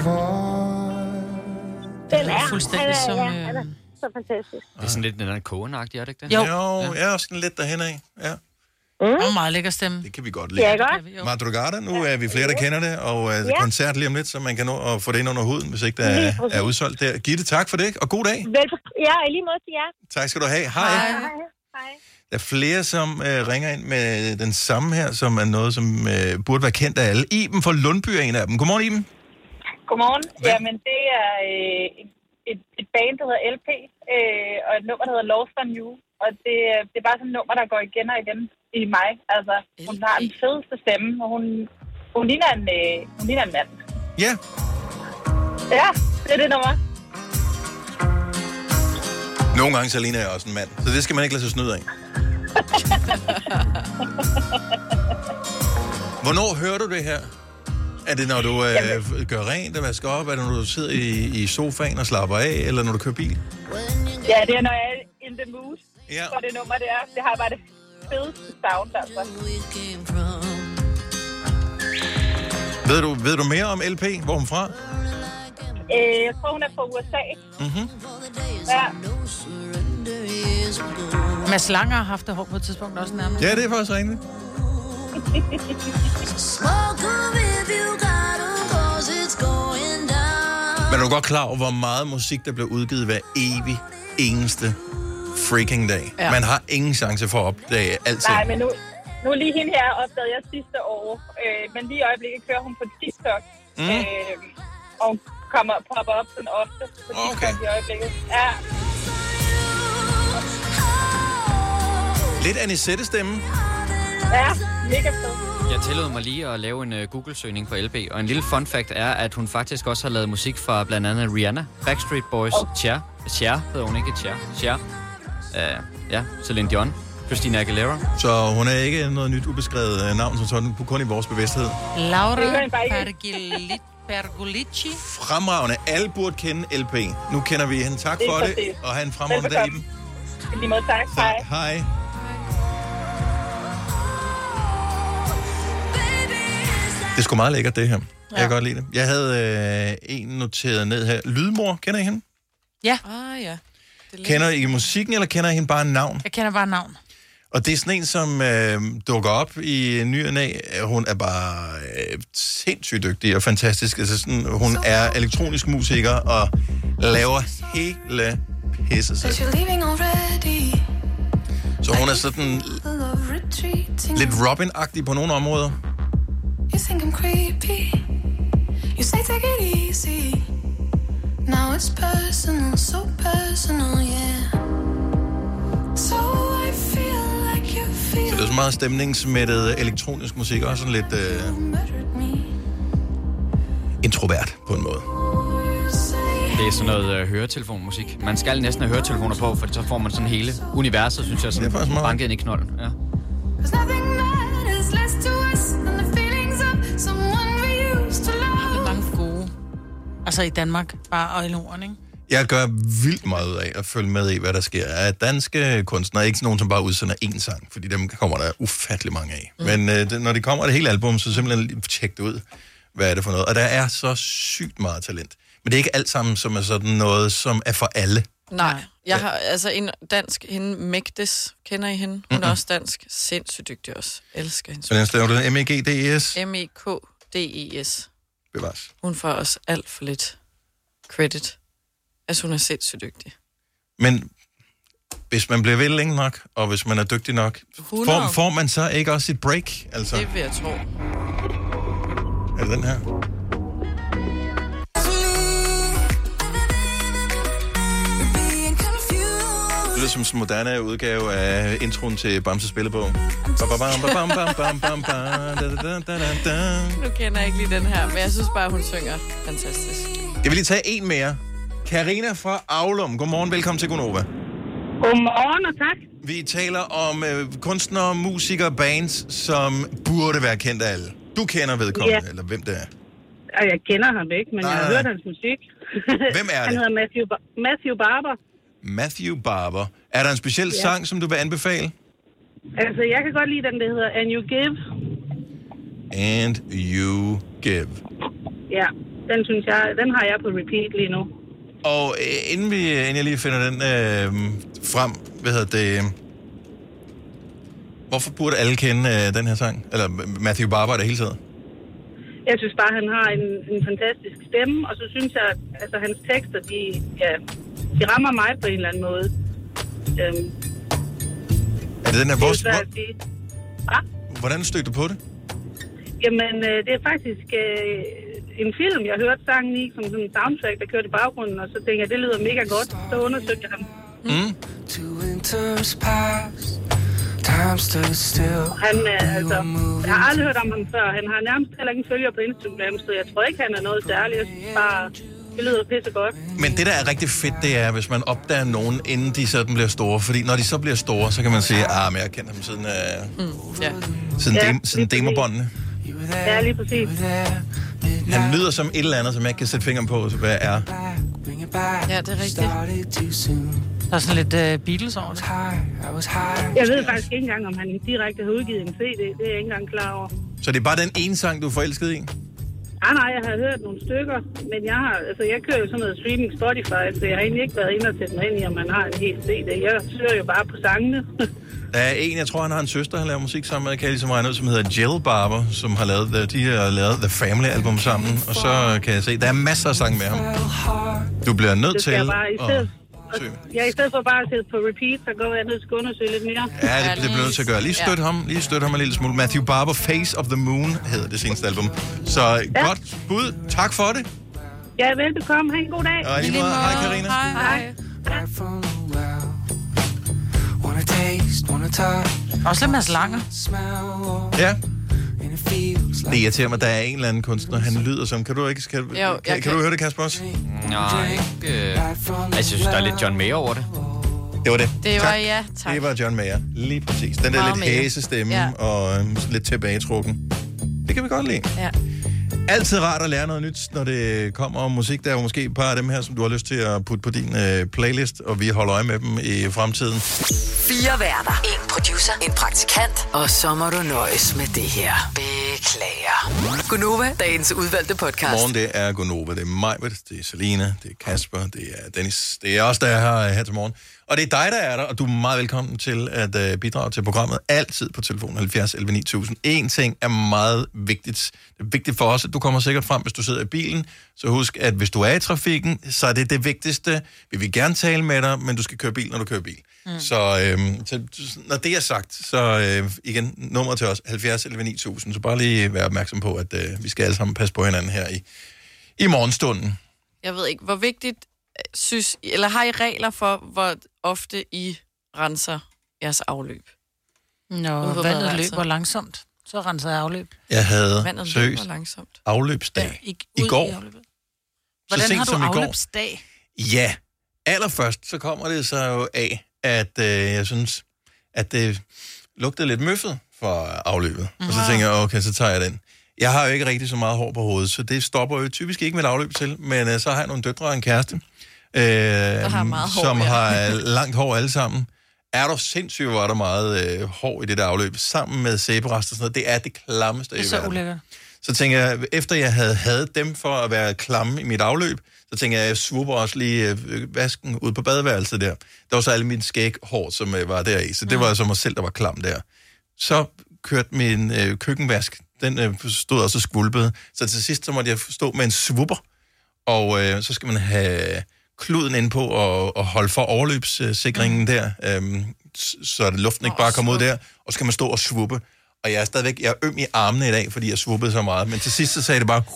er fuldstændig som... Ja, han er så fantastisk. Det er sådan lidt den der kogenagtig, er det ikke det? Jo, jo ja. Jeg er også sådan lidt derhen af. Ja. Mm. Og meget lækker stemme. Det kan vi godt lide. Ja, godt. Madrugada, nu er vi flere, der kender det, og uh, Ja. koncert lige om lidt, så man kan nå at få det ind under huden, hvis ikke der er, er udsolgt der. Gitte, tak for det, og god dag. Velbekomme. Ja, i lige måde til jer. Tak skal du have. Hej. Hej. Hej. Der er flere, som uh, ringer ind med den samme her, som er noget, som uh, burde være kendt af alle. Iben fra Lundby er en af dem. Godmorgen, Iben. Godmorgen. Jamen, det er øh, et, et band, der hedder L P, øh, og et nummer, der hedder Lost on You. Og det, det er bare sådan et nummer, der går igen og igen i mig. Altså, hun har den fedeste stemme, og hun, hun, ligner en, øh, hun ligner en mand. Ja. Ja, det er det nummer. Nogle gange så ligner jeg også en mand, så det skal man ikke lade sig snyde af. Hvornår hører du det her? Er det, når du øh, gør rent og vasker op? Er det, når du sidder i, i sofaen og slapper af? Eller når du kører bil? Ja, det er, når jeg er in the mood. Ja. Så det nummer, det er. Det har bare det fedeste sound, altså. Ved du, ved du mere om L P? Hvor er hun fra? Øh, jeg tror, hun er fra U S A. Mm-hmm. Ja. Mads Langer har haft det hår på et tidspunkt også nærmest. Ja, det er faktisk rigtigt. Men er du godt klar over, hvor meget musik, der bliver udgivet hver evig eneste freaking dag? Ja. Man har ingen chance for at opdage alting. Nej, men nu, nu lige hende her opdagede jeg sidste år. Øh, men lige i øjeblikket kører hun på TikTok. Mm. Øh, og hun kommer popper op sådan ofte på TikTok okay. i øjeblikket. Ja. Lidt Anisette-stemme. Ja, mega fed. Jeg tillod mig lige at lave en uh, Google-søgning på L P, og en lille fun fact er, at hun faktisk også har lavet musik for blandt andet Rihanna, Backstreet Boys, oh. Cher, Cher hedder hun ikke, Cher, Cher, uh, ja, Celine Dion, Christina Aguilera. Så hun er ikke noget nyt ubeskrevet navn, som sådan, kun i vores bevidsthed. Laura Pergolici. Fremragende. Alle burde kende L P. Nu kender vi hende. Tak for det, det og have en fremragende dag, Iben. Lige måde, tak. Hej. Hej. Det er sgu meget lækkert, det her. Ja. Jeg kan godt lide det. Jeg havde øh, en noteret ned her. Lydmor, kender I hende? Ja. Ah, ja. Kender I musikken, eller kender I hende bare navn? Jeg kender bare navn. Og det er sådan en, som øh, dukker op i ny og næ. Hun er bare øh, sindssygt dygtig og fantastisk. Altså sådan, hun er elektronisk musiker og laver hele pisse selv. Så hun er sådan lidt Robin-agtig på nogle områder. You think I'm creepy. You say take it easy. Now it's personal, so personal, yeah. So I feel like you feel. Så det er så meget stemningsmættet elektronisk musik, og sådan lidt øh, introvert på en måde. Det er sådan noget uh, høretelefonmusik. Man skal næsten have høretelefoner på, for så får man sådan hele universet, synes jeg, sådan banket ind i knolden. Ja. Mange gode. Altså i Danmark, bare og i Norden, ikke? Jeg gør vildt meget ud af at følge med i, hvad der sker. Af danske kunstnere, ikke nogen, som bare udsender én sang, fordi dem kommer der ufattelig mange af. Mm. Men øh, det, når de kommer det hele album, så simpelthen tjek det ud, hvad er det for noget. Og der er så sygt meget talent. Men det er ikke alt sammen, som er sådan noget, som er for alle. Nej, jeg har altså en dansk, hende Mægdes, kender I hende? Hun mm-hmm. er også dansk, sindssygt dygtig også. Elsker hende. Hvordan staver du det? M E G D E S? M E K D E S. Bevares. Hun får også alt for lidt credit. Altså, hun er sindssygt dygtig. Men hvis man bliver ved længe nok, og hvis man er dygtig nok, får, får man så ikke også et break? Altså, det vil jeg tro. Er det den her? Det lyder som en moderne udgave af introen til Bamses Spillebog. Nu kender jeg ikke lige den her, men jeg synes bare, hun synger fantastisk. Jeg vil lige tage en mere. Karina fra Aulum. Godmorgen, velkommen til Gonova. Godmorgen og tak. Vi taler om øh, kunstnere, musikere, bands, som burde være kendt af alle. Du kender vedkommende, ja. Eller hvem det er? Og jeg kender ham ikke, men nej, jeg har hørt hans musik. Hvem er det? Han hedder Matthew, ba- Matthew Barber. Matthew Barber. Er der en speciel ja. sang, som du vil anbefale? Altså, jeg kan godt lide den, der hedder And You Give. And You Give. Ja, den synes jeg, den har jeg på repeat lige nu. Og øh, inden, vi, inden jeg lige finder den øh, frem, hvad hedder det... Hvorfor burde alle kende øh, den her sang? Eller Matthew Barber det hele taget? Jeg synes bare, han har en, en fantastisk stemme, og så synes jeg, at altså, hans tekster, de, ja, de rammer mig på en eller anden måde. Øhm, er det den her... Det er vores, svært at sige. Ah? Hvordan stødte du på det? Jamen, øh, det er faktisk øh, en film, jeg hørte sangen i, som sådan en soundtrack, der kørte i baggrunden, og så tænkte jeg, det lyder mega godt. Så undersøgte jeg ham. Mm. Han er, altså, jeg har aldrig hørt om ham før. Han har nærmest heller ingen følger på Instagram, så jeg tror ikke, han er noget særligt. Jeg synes bare, det lyder pisse godt. Men det, der er rigtig fedt, det er, hvis man opdager nogen, inden de sådan bliver store. Fordi når de så bliver store, så kan man sige, ah, men jeg kender dem siden, uh, mm, yeah. siden, ja, dem, siden demobåndene. Ja, lige præcis. Han lyder som et eller andet, som jeg ikke kan sætte fingeren på, hvad er. Ja, det er rigtigt. Der er sådan lidt uh, Beatles over det. Jeg ved faktisk ikke engang, om han direkte har udgivet en C D. Det er jeg ikke engang klar over. Så det er bare den ene sang, du er forelsket i? Ah, nej, jeg har hørt nogle stykker, men jeg har, altså jeg kører jo sådan noget streaming Spotify, så jeg har egentlig ikke været inde og sætte mig ind i, om man har en hel C D. Jeg søger jo bare på sangene. Der er en, jeg tror, han har en søster, han laver musik sammen med, kan jeg ligesom regne ud, som hedder Jill Barber, som har lavet, de har lavet The Family-album sammen, og så kan jeg se, der er masser af sange med ham. Du bliver nødt til at... Ja, i stedet for bare at sidde på repeat, så går jeg nødt til at undersøge lidt mere. Ja, det, det bliver nødt til at gøre. Lige støt ja. ham, lige støt ham en lille smule. Matthew Barber, Face of the Moon, hedder det seneste album. Så ja. Godt bud. Tak for det. Ja, velbekomme. Ha' en god dag. Og i lige måde. Hej, Karina. Hej. Hej. Også lidt Mads Langer. Ja. Det irriterer mig, der er en eller anden kunstner, han lyder som... Kan du ikke... Kan, Jo, kan, jeg kan, kan. du høre det, Kasper, også? Nej, ikke... Øh... Jeg synes, der er lidt John Mayer over det. Det var det. Det var tak. ja, tak. Det var John Mayer. Lige præcis. Den der Meget lidt mere. hæse stemme Ja. og øhm, lidt tilbagetrukken. Det kan vi godt lide. Ja. Altid rart at lære noget nyt, når det kommer om musik. Der er jo måske et par af dem her, som du har lyst til at putte på din øh, playlist, og vi holder øje med dem i fremtiden. Fire værter. En producer. En praktikant. Og så må du nøjes med det her. Beklager. Gunova, dagens udvalgte podcast. Morgen, det er Gonova, det er Majbert, det er Selina, det er Kasper, det er Dennis. Det er os, der er her, her til morgen. Og det er dig, der er der, og du er meget velkommen til at uh, bidrage til programmet. Altid på telefon halvfjerds elleve ni tusind. En ting er meget vigtigt. Det er vigtigt for os, at du kommer sikkert frem, hvis du sidder i bilen. Så husk, at hvis du er i trafikken, så er det det vigtigste. Vi vil gerne tale med dig, men du skal køre bil, når du kører bil. Mm. Så, øhm, så når det er sagt, så øh, igen, nummer til os, halvfjerds elleve ni tusind. Så bare lige være opmærksom på, at øh, vi skal alle sammen passe på hinanden her i, i morgenstunden. Jeg ved ikke, hvor vigtigt synes, eller har I regler for, hvor ofte I renser jeres afløb? Nå, Ude på vandet badeværelset. løber langsomt. Så renser jeg afløb. Jeg havde Vandet løber seriøst langsomt. afløbsdag Ja, i, i- i ud går. i afløbet. Så Hvordan sent har du som i går. afløbsdag? Ja, allerførst så kommer det så jo af, at øh, jeg synes, at det lugtede lidt møffet for afløbet. Mm. Og så tænker jeg, okay, så tager jeg den. Jeg har jo ikke rigtig så meget hår på hovedet, så det stopper jo typisk ikke med et afløb til, men øh, så har jeg nogle døtre og en kæreste, øh, har meget hår, som ja. har langt hår alle sammen. Er der sindssygt, hvor er der meget øh, hår i det der afløb, sammen med sæberester og sådan noget. Det er det klammeste Det er i så verden. ulækkert. Så tænker jeg, efter jeg havde hadet dem for at være klamme i mit afløb, så tænker jeg, jeg svupper også lige øh, vasken ud på badeværelset der. Der var så alle mine skæghår, som øh, var der i, så det Mm. var så mig selv, der var klam der. Så kørte min øh, køkkenvask, den øh, stod også og skvulpede, så til sidst så måtte jeg stå med en svupper, og øh, så skal man have kluden ind på og, og holde for overløbssikringen mm. der, øh, så at luften ikke bare kommer ud der, og så skal man stå og svuppe. Og jeg er stadigvæk, jeg er øm i armene i dag, fordi jeg svuppede så meget. Men til sidst så sagde det bare...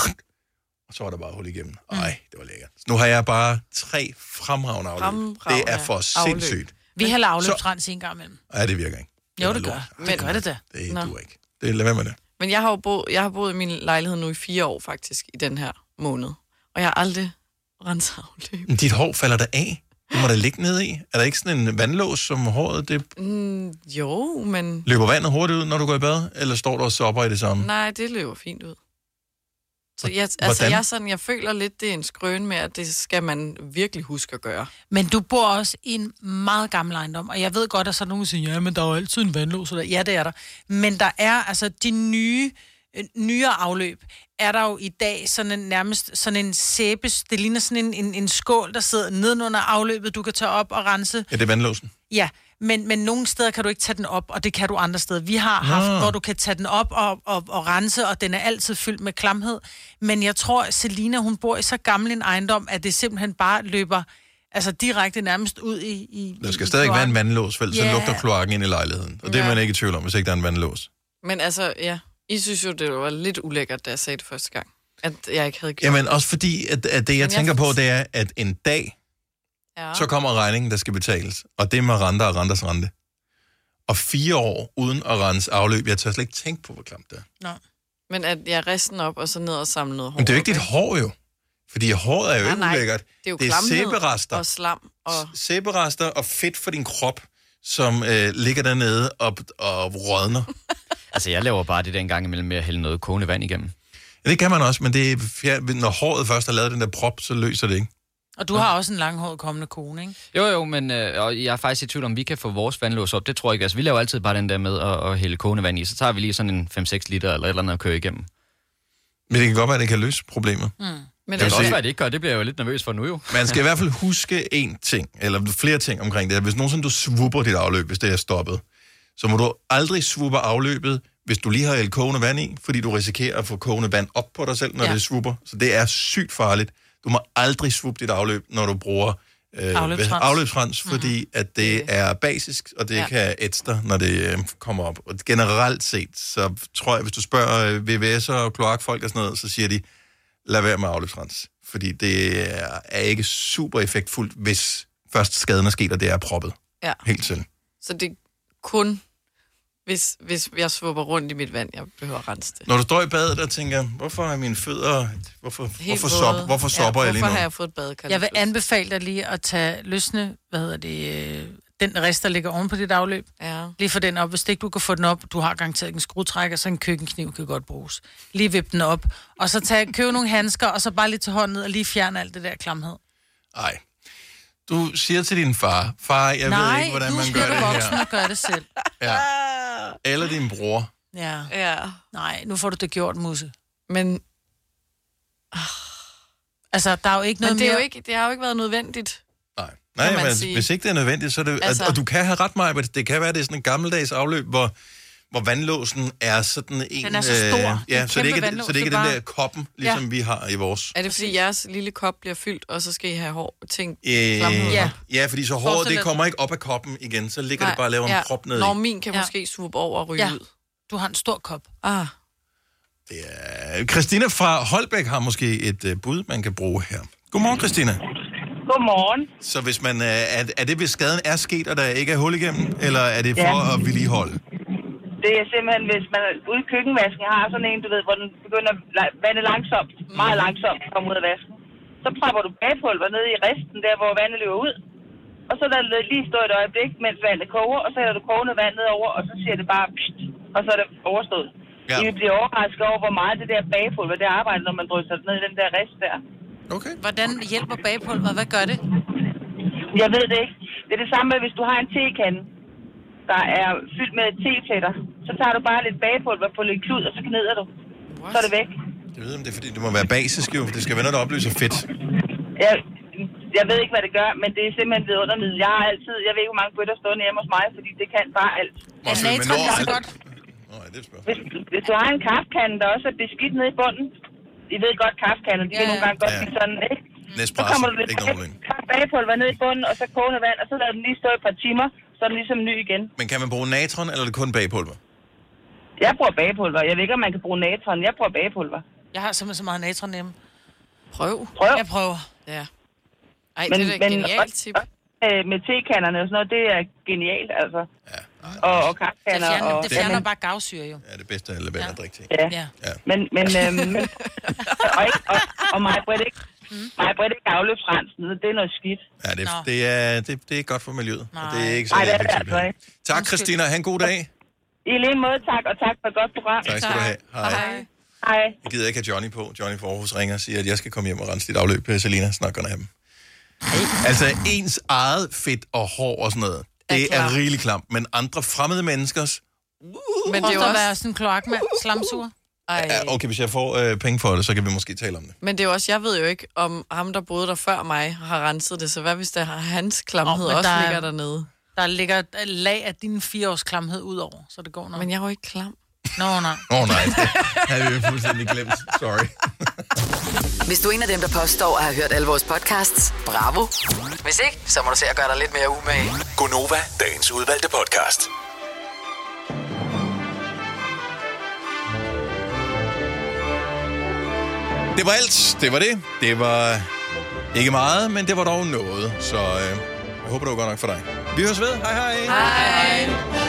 Og så var der bare hul igennem. Ej, det var lækkert. Så nu har jeg bare tre fremragende afløb. Fremragende Det er for afløb. sindssygt. Vi hælder afløbsrens en gang imellem. Ja, det virker ikke. Jo, det gør. Det gør det da. Det Nå. duer ikke. Det lad være med det. Men jeg har jo boet, jeg har boet i min lejlighed nu i fire år faktisk, i den her måned. Og jeg har aldrig renset afløb. Men dit hår falder der af. Det må der ligge nede i. Er der ikke sådan en vandlås, som håret det Mm, jo, men... løber vandet hurtigt ud, når du går i bad? Eller står du og sopper i det samme? Nej, det løber fint ud. Så jeg, altså, Hvordan? jeg, er sådan, jeg føler lidt, det er en skrøn med, at det skal man virkelig huske at gøre. Men du bor også i en meget gammel ejendom, og jeg ved godt, at så er nogen, der siger, ja, men der er jo altid en vandlås. Der. Ja, det er der. Men der er altså de nye, øh, nyere afløb, er der jo i dag sådan en, nærmest sådan en sæbes, det ligner sådan en, en, en skål, der sidder nedenunder afløbet, du kan tage op og rense. Ja, det er vandlåsen. Ja, men, men nogle steder kan du ikke tage den op, og det kan du andre steder. Vi har haft, Nå. hvor du kan tage den op og, og, og rense, og den er altid fyldt med klamhed. Men jeg tror, at Selina, hun bor i så gammel en ejendom, at det simpelthen bare løber altså direkte nærmest ud i... i Der skal i stadig være kloakken. en vandlås, for ellers Ja. så lugter kloakken ind i lejligheden. Og det er Ja. man ikke i tvivl om, hvis ikke der er en vandlås. Men altså, ja, I synes jo, det var lidt ulækkert, da jeg sagde det første gang. At jeg ikke havde gjort Jamen også fordi, at, at det jeg jeg tænker på, for- det er, at en dag, Ja. så kommer regningen, der skal betales. Og det er med renter og renters rente. Og fire år uden at rense afløb, jeg tør slet ikke tænke på, hvor klamt det er. Nå. Men at jeg resten op, og så ned og samle noget hår. Men det er jo ikke op, dit hår jo. Fordi håret er jo Nej, ikke nej. ulækkert. Det er jo det er klamhed sæberester. og slam. Og... Sæberester og fedt for din krop, som øh, ligger dernede og, og rådner. Altså, jeg laver bare det der en gang imellem med at hælde noget kogende vand igennem. Ja, det kan man også, men det er, fjer- når håret først har lavet den der prop, så løser det ikke. Og du har også en langhåret kommende kone, ikke? Jo, jo, men øh, og jeg er faktisk i tvivl om, vi kan få vores vandlås op. Det tror jeg ikke. Altså, vi laver altid bare den der med at, at hælde kogende vand i. Så tager vi lige sådan en fem seks liter eller et eller andet at køre igennem. Men det kan godt være, at det kan løse problemet. Mm. Men Jeg det vil kan også sige- være, at det ikke gør. Det bliver jeg jo lidt nervøs for nu jo. Man skal i hvert fald huske én ting, eller flere ting omkring det. Hvis nogensinde du svupper dit afløb, hvis det er stoppet, så må du aldrig svuppe afløbet, hvis du lige har hældt kogende vand i, fordi du risikerer at få kogende vand op på dig selv, når Ja. det svupper. Så det er sygt farligt. Du må aldrig svuppe dit afløb, når du bruger øh, Afløbsrens. afløbsrens, fordi at det er basisk, og det Ja. ja. kan ætse dig, når det øh, kommer op. Og generelt set, så tror jeg, hvis du spørger øh, V V S'er og kloakfolk og sådan noget, så siger de, lad være med afløbsrens. Fordi det er, er ikke super effektfuldt, hvis først skaden er sket, og det er proppet. Ja. Helt selv. Så det er kun hvis, hvis jeg svupper rundt i mit vand, jeg behøver at rense det. Når du står i badet og tænker, hvorfor er mine fødder... Hvorfor, Helt hvorfor, våde. sop, hvorfor sopper ja, jeg lige nu? Hvorfor har jeg fået et badekar? Jeg vil anbefale dig lige at tage løsne, hvad hedder det, øh, den rest, der ligger oven på dit afløb. Ja. Lige få den op. Hvis ikke du kan få den op, du har garanteret en skruetrækker, så en køkkenkniv kan godt bruges. Lige vip den op, og så tag, køb nogle handsker, og så bare lige til hånden ned og lige fjerne alt det der klamhed. Nej. Du siger til din far, far, jeg Nej, ved ikke, hvordan man gør det Nej, nu voksen her. og gør det selv. Ja. Eller din bror. Ja. ja. Nej, nu får du det gjort, Musse. Men... Altså, der er jo ikke noget Men det, er mere... jo ikke, det har jo ikke været nødvendigt. Nej, man men sige. hvis ikke det er nødvendigt, så er det... Altså- Altså... Og du kan have ret meget, men det kan være, det er sådan en gammeldags afløb, hvor, hvor vandlåsen er sådan en... Den er så stor. Øh, ja, En så det, ikke, kæmpe er- vandlås, så det ikke det er er den bare- der koppen, ligesom Ja. vi har i vores. Er det, fordi jeres lille kop bliver fyldt, og så skal I have hår ting? Øh, Ja. ja, fordi så håret, Forestil det dig- kommer ikke op af koppen igen, så ligger det bare og laver en prop ned Når i. min kan Ja. måske svuppe over og ryge Ja. ud. Du har en stor kop. Ah. Øh, Christina fra Holbæk har måske et øh, bud, man kan bruge her. Godmorgen, Christina. Godmorgen. Så hvis man, øh, er, er det, hvis skaden er sket, og der ikke er hul igennem, eller er det for Ja. at vedligeholde? Det er simpelthen, hvis man ude i køkkenvasken har sådan en, du ved, hvor den begynder at la- vande langsomt, meget langsomt at komme ud af vasken. Så propper du bagpulver ned i resten, der hvor vandet løber ud. Og så lader du det lige stå et øjeblik, mens vandet koger, og så hæller du kogende vand ned over, og så siger det bare pst, og så er det overstået. Ja. I vil blive overrasket over, hvor meget det der bagpulver, det arbejder, når man drysser det ned i den der rest der. Okay. Hvordan hjælper bagpulver? Hvad gør det? Jeg ved det ikke. Det er det samme med, hvis du har en tekande, der er fyldt med tepletter, så tager du bare lidt bagpulver på lidt klud, og så gneder du. What? Så er det væk. Jeg ved, om det er, fordi det må være basisk jo, for det skal være noget, der opløser fedt. Jeg, jeg ved ikke, hvad det gør, men det er simpelthen vidundermiddel. Jeg har altid, jeg ved ikke, hvor mange bøtter stående hjemme hos mig, fordi det kan bare alt. Ja, natron er så godt. Hvis, hvis du har en kaffekande, der også er beskidt nede i bunden, I ved godt, kaffekander, de ja, kan nogle gange godt blive sådan, ikke? Nespresso, så kommer du lidt ikke noget problem. bagpulver ned i bunden, og så kogende vand, og så lader den lige stå et par timer, så er den ligesom ny igen. Men kan man bruge natron, eller er det kun bagpulver? Jeg bruger bagpulver. Jeg ved ikke, om man kan bruge natron. Jeg bruger bagpulver. Jeg har simpelthen så meget natron hjemme. Prøv. Prøv. Jeg prøver. Ja. Ej, men, det er da et genialt tip. Øh, med tekanderne og sådan noget, det er genialt, altså. Ja. Og, og kaffekander. Det fjerner, og, det fjerner men, bare gavsyre, jo. Ja, det bedste af alle vand at drikke til. Ja. Ja. ja. Men, men, øhm, og, ikke, og, og mig Britt ikke, mig Britt ikke afløbsrensen, det er noget skidt. Ja, det, det, er, det, det er godt for miljøet. Og det er ikke så Nej, det er det effektivt. altså ikke. Tak, Christina. Ha' en god dag. I lige måde, tak, og tak for et godt program. Tak skal du have. Hej. Hej. Hej. Jeg gider ikke have Johnny på. Johnny fra Aarhus ringer og siger, at jeg skal komme hjem og rense dit afløb. Selina snakker af dem. Altså, ens eget fedt og hår og sådan noget, det er, er rigeligt klamt. Men andre fremmede menneskers... Uh, men det er jo også... være sådan en kloakmand, slamsuger. Ja, okay, hvis jeg får øh, penge for det, så kan vi måske tale om det. Men det er jo også, jeg ved jo ikke, om ham, der boede der før mig, har renset det. Så hvad hvis der har hans klamhed oh, også der ligger er, dernede? Der ligger et lag af din fire års klamhed ud over, så det går nok. Men jeg er jo ikke klam. Nå, nej. Åh oh, nej, det havde vi jo fuldstændig glemt. Sorry. Hvis du er en af dem, der påstår at have hørt alle vores podcasts, bravo. Hvis ikke, så må du se at gøre dig lidt mere umage. Gonova, dagens udvalgte podcast. Det var alt. Det var det. Det var ikke meget, men det var dog noget. Så øh, jeg håber, det var godt nok for dig. Vi høres ved. Hej hej. Hej.